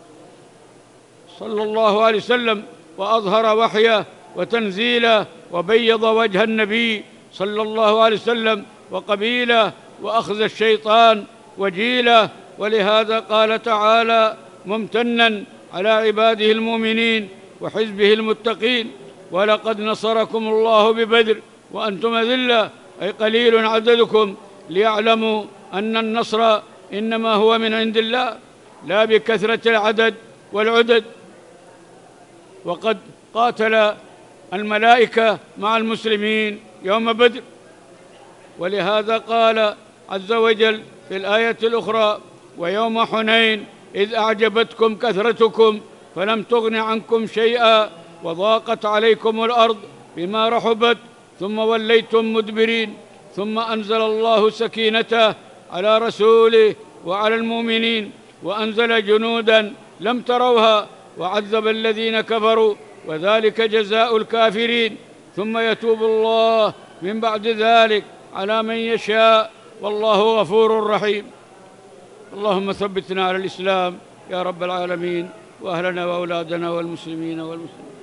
A: صلى الله عليه وسلم وأظهر وحيه وتنزيله، وبيض وجه النبي صلى الله عليه وسلم وقبيله، وأخذ الشيطان وجيله. ولهذا قال تعالى ممتنا على عباده المؤمنين وحزبه المتقين: ولقد نصركم الله ببدر وأنتم أذلة أي قليل عددكم، ليعلموا أن النصر إنما هو من عند الله لا بكثرة العدد والعدد. وقد قاتل الملائكة مع المسلمين يوم بدر، ولهذا قال عز وجل في الآية الأخرى: ويوم حنين إذ أعجبتكم كثرتكم فلم تغن عنكم شيئا وضاقت عليكم الأرض بما رحبت ثم وليتم مدبرين ثم أنزل الله سكينته على رسوله وعلى المؤمنين وأنزل جنودا لم تروها وعذب الذين كفروا وذلك جزاء الكافرين ثم يتوب الله من بعد ذلك على من يشاء والله غفور رحيم. اللهم ثبتنا على الإسلام يا رب العالمين، وأهلنا وأولادنا والمسلمين والمسلمين.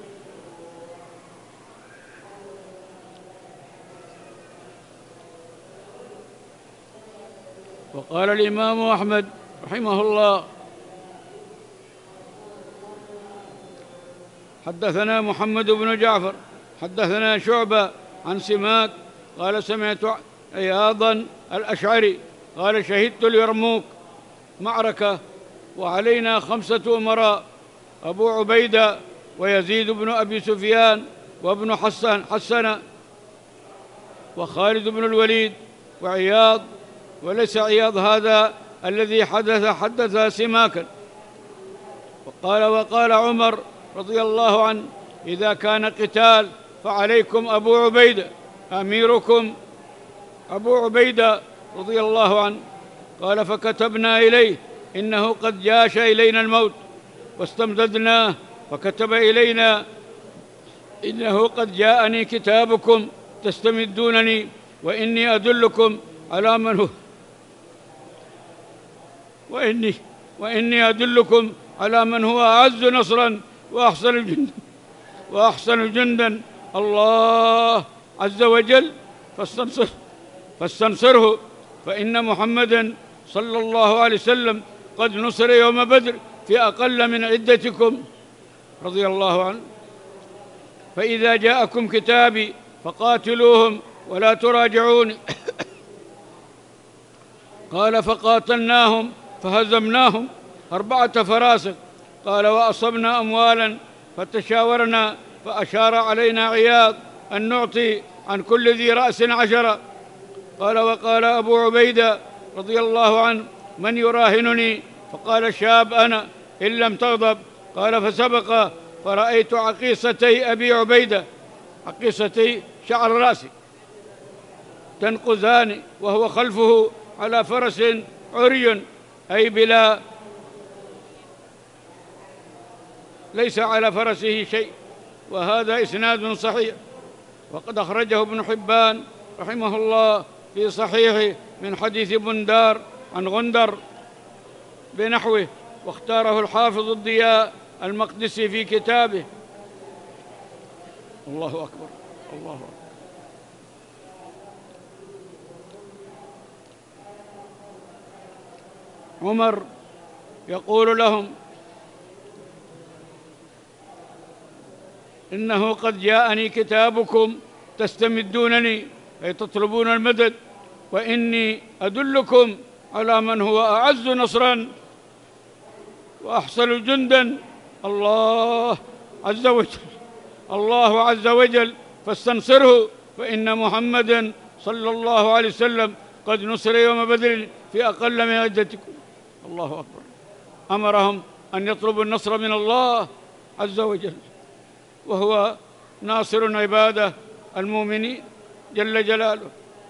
A: وقال الإمام أحمد رحمه الله: حدثنا محمد بن جعفر حدثنا شعبة عن سماك قال: سمعت عياضا الأشعري قال: شهدت اليرموك معركة وعلينا 5 أمراء: أبو عبيدة ويزيد بن أبي سفيان وابن حسن وخالد بن الوليد وعياض، وليس عياض هذا الذي حدث سماكا. وقال عمر رضي الله عنه: إذا كان قتال فعليكم أبو عبيدة، أميركم أبو عبيدة رضي الله عنه. قال: فكتبنا إليه إنه قد جاش إلينا الموت، واستمددناه فكتب إلينا إنه قد جاءني كتابكم تستمدونني، وإني أدلكم على من هو وإني أدلكم على من هو أعز نصرا وأحسن جندا الله عز وجل فاستنصره، فإن محمدا صلى الله عليه وسلم قد نصر يوم بدر في أقل من عدتكم رضي الله عنه. فإذا جاءكم كتابي فقاتلوهم ولا تراجعون. قال: فقاتلناهم فهزمناهم 4 فراسخ. قال: وأصبنا أموالا فتشاورنا فأشار علينا عياض أن نعطي عن كل ذي رأس 10. قال: وقال أبو عبيدة رضي الله عنه: من يراهنني؟ فقال: شاب أنا إن لم تغضب. قال: فسبق فرأيت عقيصتي أبي عبيدة، عقيصتي شعر رأسي، تنقذان وهو خلفه على فرس عري، أي ليس على فرسه شيء. وهذا إسناد صحيح، وقد أخرجه ابن حبان رحمه الله في صحيحه من حديث بندار عن غندر بنحوه، واختاره الحافظ الضياء المقدسي في كتابه. الله أكبر الله أكبر. عمر يقول لهم: إنه قد جاءني كتابكم تستمدونني، أي تطلبون المدد، وإني أدلكم على من هو أعز نصرا وأحسن جندا الله عز وجل فاستنصره، فإن محمدا صلى الله عليه وسلم قد نصر يوم بدر في أقل من عدتكم. الله أكبر. أمرهم أن يطلبوا النصر من الله عز وجل، وهو ناصر عباده المؤمنين جل جلاله.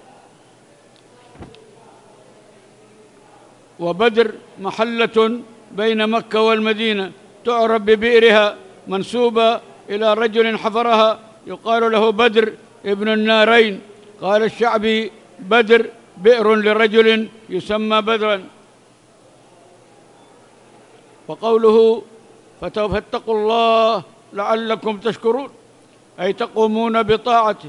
A: وبدر محلة بين مكة والمدينة تعرف ببئرها، منسوبة إلى رجل حفرها يقال له بدر ابن النارين. قال الشعبي: بدر بئر لرجل يسمى بدرا. وقوله: فاتقوا الله لعلكم تشكرون، أي تقومون بطاعته.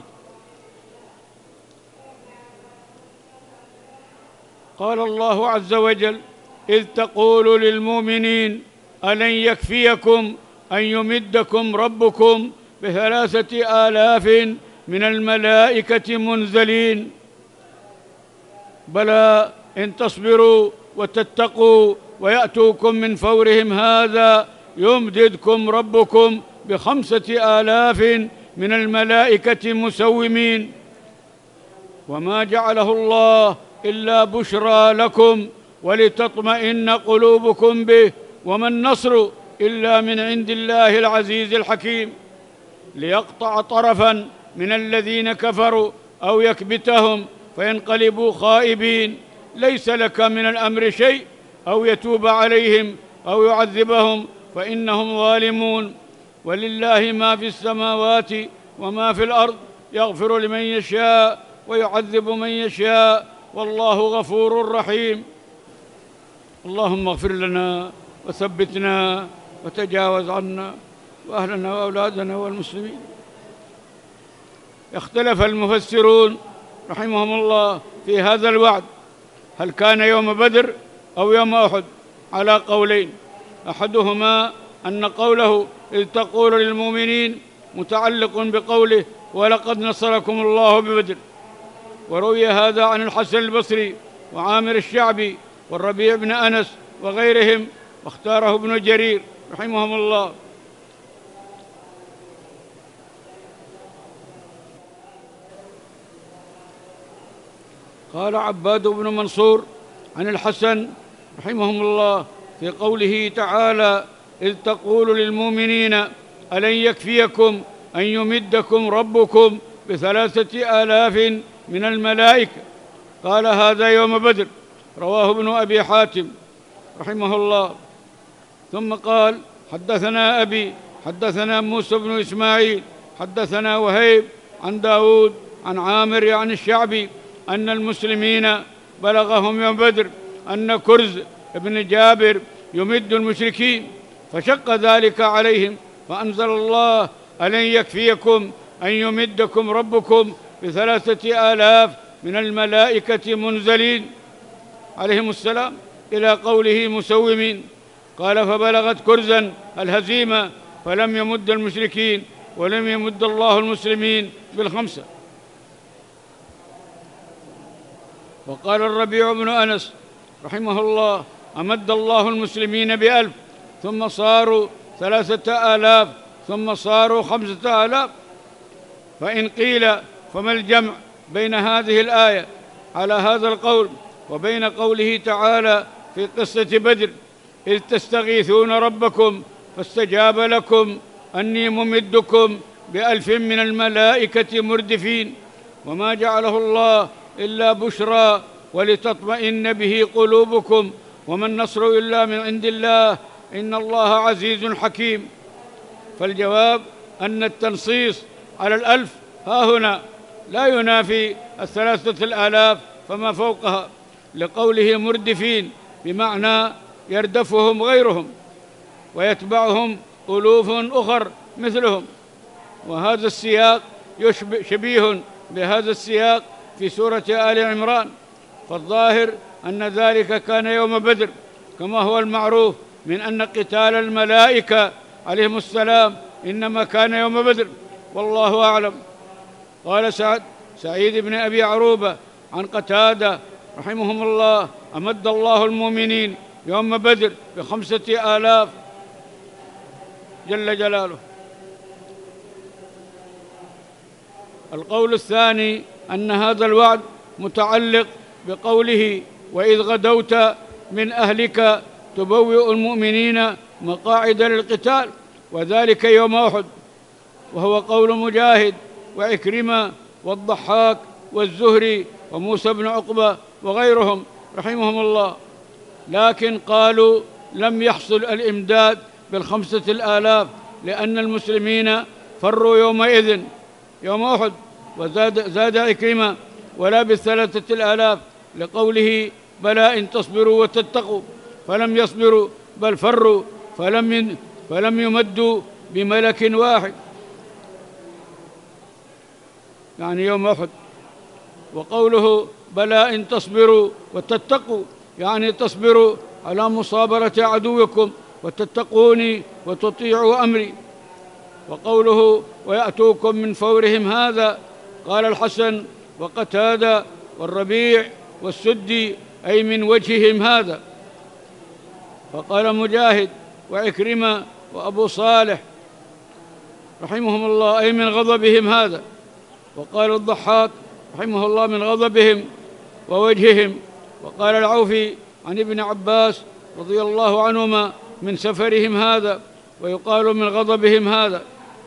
A: قال الله عز وجل: إذ تقول للمؤمنين ألن يكفيكم أن يمدكم ربكم ب3,000 من الملائكة منزلين. بلى إن تصبروا وتتقوا ويأتوكم من فورهم هذا يمددكم ربكم ب5,000 من الملائكة مسومين. وما جعله الله إلا بشرى لكم ولتطمئن قلوبكم به، وما النصر إلا من عند الله العزيز الحكيم. ليقطع طرفا من الذين كفروا أو يكبتهم فينقلبوا خائبين، ليس لك من الأمر شيء، أو يتوب عليهم أو يعذبهم فإنهم ظالمون. ولله ما في السماوات وما في الأرض، يغفر لمن يشاء ويعذب من يشاء، والله غفور رحيم. اللهم اغفر لنا وثبتنا وتجاوز عنا وأهلنا وأولادنا والمسلمين. اختلف المفسرون رحمهم الله في هذا الوعد، هل كان يوم بدر أو يوم أحد، على قولين. أحدهما أن قوله إذ تقول للمؤمنين متعلق بقوله ولقد نصركم الله ببدر، وروي هذا عن الحسن البصري وعامر الشعبي والربيع بن أنس وغيرهم، واختاره ابن جرير رحمهم الله. قال عباد بن منصور عن الحسن رحمهم الله في قوله تعالى إذ تقول للمؤمنين ألن يكفيكم أن يمدكم ربكم ب3,000 من الملائكة، قال هذا يوم بدر، رواه ابن أبي حاتم رحمه الله. ثم قال حدثنا أبي حدثنا موسى بن إسماعيل حدثنا وهيب عن داود عن عامر عن الشعبي أن المسلمين بلغهم يوم بدر أن كرز بن جابر يمد المشركين، فشق ذلك عليهم، فأنزل الله ألن يكفيكم أن يمدكم ربكم ب3,000 من الملائكة منزلين عليهم السلام إلى قوله مسومين. قال فبلغت كرزا الهزيمة فلم يمد المشركين ولم يمد الله المسلمين ب5. وقال الربيع بن أنس رحمه الله أمد الله المسلمين ب1,000 ثم صاروا 3,000 ثم صاروا 5,000. فإن قيل فما الجمع بين هذه الآية على هذا القول وبين قوله تعالى في قصة بدر إذ تستغيثون ربكم فاستجاب لكم أني ممدكم ب1,000 من الملائكة مردفين، وما جعله الله إلا بشرى ولتطمئن به قلوبكم، وما النصر إلا من عند الله إن الله عزيز حكيم. فالجواب أن التنصيص على 1,000 ها هنا لا ينافي 3,000 فما فوقها، لقوله مردفين بمعنى يردفهم غيرهم ويتبعهم ألوف أخر مثلهم. وهذا السياق شبيه بهذا السياق في سورة آل عمران، فالظاهر أن ذلك كان يوم بدر، كما هو المعروف من أن قتال الملائكة عليهم السلام إنما كان يوم بدر، والله أعلم. قال سعيد بن أبي عروبة عن قتادة رحمهم الله أمد الله المؤمنين يوم بدر ب5,000 جل جلاله. القول الثاني أن هذا الوعد متعلق بقوله وإذ غدوت من أهلك تبوئ المؤمنين مقاعد للقتال، وذلك يوم أحد، وهو قول مجاهد وعكرمة والضحاك والزهري وموسى بن عقبة وغيرهم رحمهم الله. لكن قالوا لم يحصل الإمداد ب5,000 لأن المسلمين فروا يومئذ يوم أحد، وزاد عكرمة ولا ب3,000 لقوله بلى إن تصبروا وتتقوا، فلم يصبروا بل فروا فلم يمدوا بملك واحد، يعني يوم أحد. وقوله بلى إن تصبروا وتتقوا يعني تصبروا على مصابرة عدوكم وتتقوني وتطيعوا أمري. وقوله ويأتوكم من فورهم هذا قال الحسن وقتادة والربيع والسدي أي من وجههم هذا. فقال مجاهد وعكرمة وأبو صالح رحمهم الله أي من غضبهم هذا. وقال الضحاك رحمه الله من غضبهم ووجههم. وقال العوفي عن ابن عباس رضي الله عنهما من سفرهم هذا، ويقال من غضبهم هذا.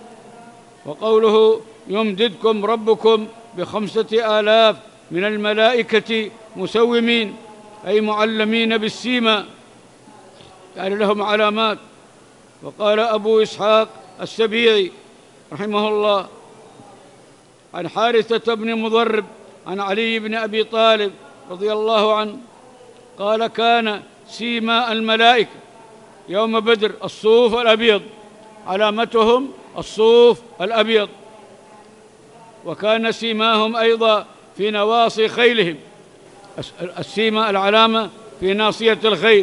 A: وقوله يمددكم ربكم ب5,000 من الملائكة مسومين أي معلمين بالسيما، يعني لهم علامات. وقال أبو إسحاق السبيعي رحمه الله عن حارثة بن مضرب عن علي بن أبي طالب رضي الله عنه قال كان سيما الملائكة يوم بدر الصوف الأبيض، علامتهم الصوف الأبيض. وكان سيماهم أيضا في نواصي خيلهم، السيما العلامة في ناصية الخيل،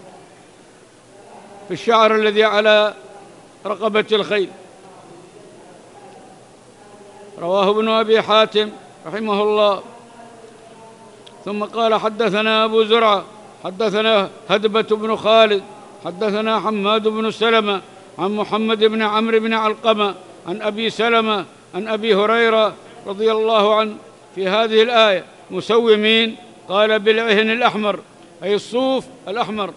A: في الشعر الذي على رقبة الخيل. رواه ابن أبي حاتم رحمه الله. ثم قال حدثنا أبو زرعة حدثنا هدبة بن خالد حدثنا حماد بن سلمة عن محمد بن عمرو بن علقمة عن أبي سلمة عن أبي هريرة رضي الله عنه في هذه الآية مسومين، قال بالعهن الأحمر أي الصوف الأحمر.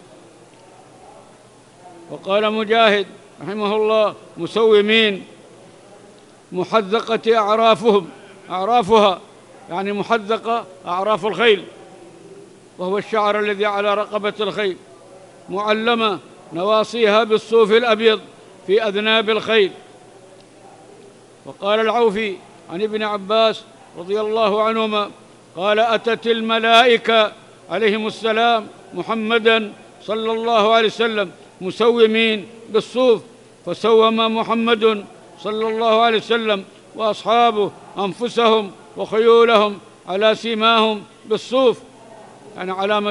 A: وقال مجاهد رحمه الله مسومين محذقة أعرافهم، أعرافها يعني محذقة أعراف الخيل، وهو الشعر الذي على رقبة الخيل، معلمة نواصيها بالصوف الأبيض في أذناب الخيل. وقال العوفي عن ابن عباس رضي الله عنهما قال أتت الملائكة عليهم السلام محمدا صلى الله عليه وسلم مسومين بالصوف، فسوم محمد صلى الله عليه وسلم وأصحابه أنفسهم وخيولهم على سيماهم بالصوف، يعني علامة.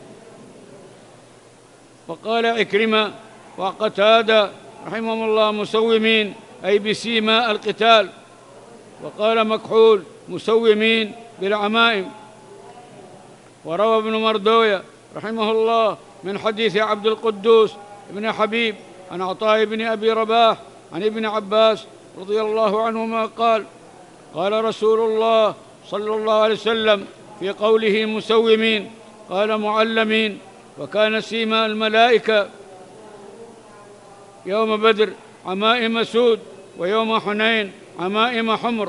A: وقال عكرمة وقتادة رحمهم الله مسومين أي بسيما القتال. وقال مكحول مسومين بالعمائم. وروى ابن مردوية رحمه الله من حديث عبد القدوس بن حبيب عن عطاء بن أبي رباح عن ابن عباس رضي الله عنهما قال قال رسول الله صلى الله عليه وسلم في قوله مسومين قال معلمين. وكان سيما الملائكة يوم بدر عمائم سود، ويوم حنين عمائم حمر.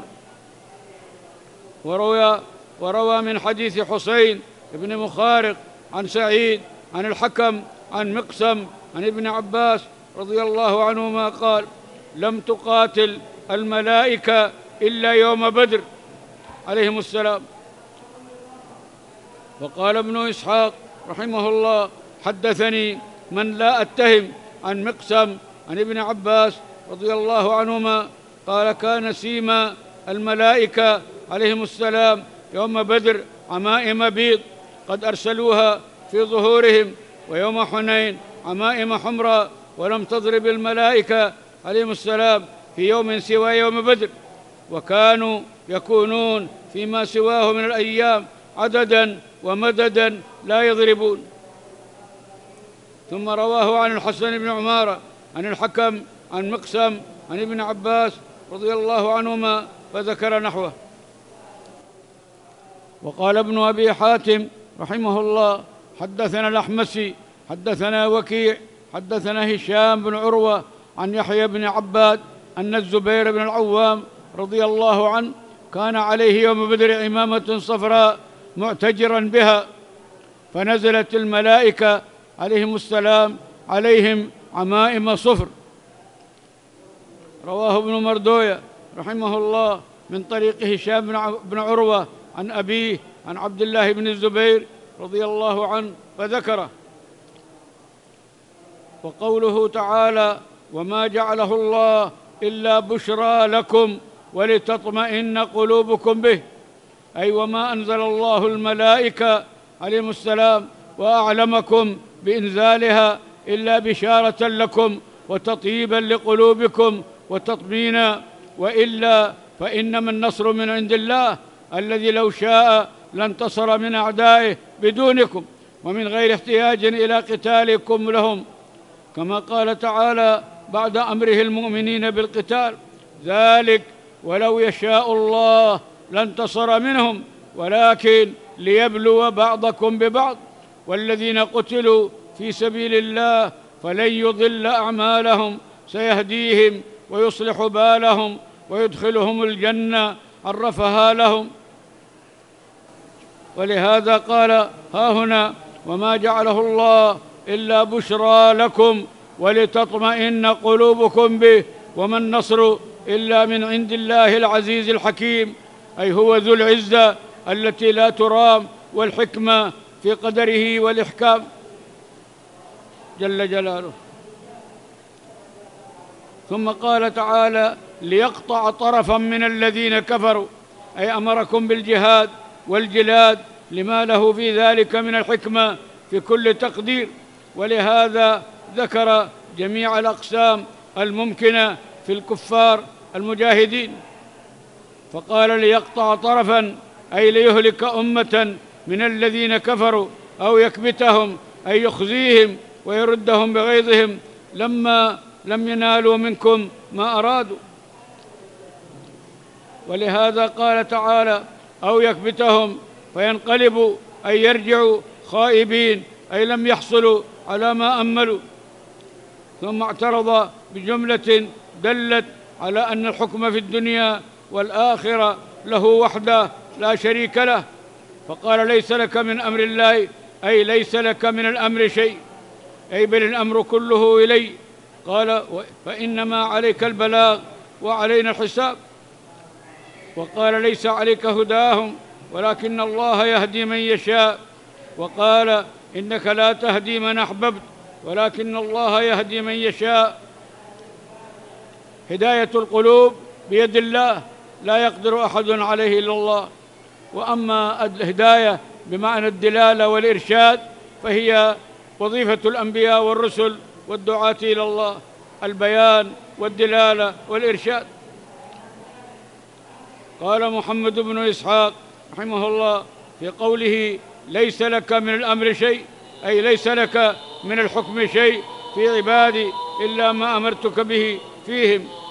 A: وروى من حديث حسين بن مخارق عن سعيد عن الحكم عن مقسم عن ابن عباس رضي الله عنهما قال لم تقاتل الملائكة إلا يوم بدر عليهم السلام. وقال ابن إسحاق رحمه الله حدثني من لا أتهم عن مقسم عن ابن عباس رضي الله عنهما قال كان سيما الملائكة عليهم السلام يوم بدر عمائم بيض قد أرسلوها في ظهورهم، ويوم حنين عمائم حمراء ولم تضرب الملائكة عليهم السلام في يوم سوى يوم بدر، وكانوا يكونون فيما سواه من الأيام عددا ومددا لا يضربون. ثم رواه عن الحسن بن عمارة عن الحكم عن مقسم عن ابن عباس رضي الله عنهما فذكر نحوه. وقال ابن أبي حاتم رحمه الله حدثنا الأحمسي حدثنا وكيع حدثنا هشام بن عروة عن يحيى بن عباد أن الزبير بن العوام رضي الله عنه كان عليه يوم بدر عمامة صفراء معتجرا بها، فنزلت الملائكة عليهم السلام عليهم عمائم صفر. رواه ابن مردوية رحمه الله من طريق هشام بن عروة عن أبيه عن عبد الله بن الزبير رضي الله عنه فذكره. وقوله تعالى وما جعله الله إلا بشرى لكم ولتطمئن قلوبكم به، أي وما أنزل الله الملائكة عليهم السلام وأعلمكم بإنزالها إلا بشارة لكم وتطيبا لقلوبكم وتطمينا، وإلا فإنما النصر من عند الله الذي لو شاء لانتصر من أعدائه بدونكم ومن غير احتياج إلى قتالكم لهم، كما قال تعالى بعد أمره المؤمنين بالقتال: ذلك ولو يشاء الله لانتصر منهم ولكن ليبلو بعضكم ببعض، والذين قتلوا في سبيل الله فلن يضل أعمالهم سيهديهم ويصلح بالهم ويدخلهم الجنة عرفها لهم. ولهذا قال ها هنا: وما جعله الله إلا بشرى لكم ولتطمئن قلوبكم به وما النصر إلا من عند الله العزيز الحكيم، أي هو ذو العزة التي لا ترام والحكمة في قدره والإحكام جل جلاله. ثم قال تعالى: ليقطع طرفا من الذين كفروا، أي أمركم بالجهاد والجلاد لما له في ذلك من الحكمة في كل تقدير، ولهذا ذكر جميع الأقسام الممكنة في الكفار المجاهدين، فقال: ليقطع طرفا، أي ليهلك أمة من الذين كفروا أو يكبتهم، أي يخزيهم ويردهم بغيظهم لما لم ينالوا منكم ما أرادوا. ولهذا قال تعالى: أو يكبتهم فينقلبوا، أي يرجعوا خائبين، أي لم يحصلوا على ما أملوا. ثم اعترض بجملة دلت على أن الحكم في الدنيا والآخرة له وحده لا شريك له، فقال: ليس لك من أمر الله، أي ليس لك من الأمر شيء، أي بل الأمر كله إلي. قال: فإنما عليك البلاغ وعلينا الحساب. وقال: ليس عليك هداهم ولكن الله يهدي من يشاء. وقال: إنك لا تهدي من أحببت ولكن الله يهدي من يشاء. هداية القلوب بيد الله، لا يقدر أحد عليه إلا الله. وأما الهداية بمعنى الدلالة والإرشاد فهي وظيفة الأنبياء والرسل والدعاة إلى الله، البيان والدلالة والإرشاد. قال محمد بن إسحاق رحمه الله في قوله: ليس لك من الأمر شيء، أي ليس لك من الحكم شيء في عبادي إلا ما أمرتك به فيهم.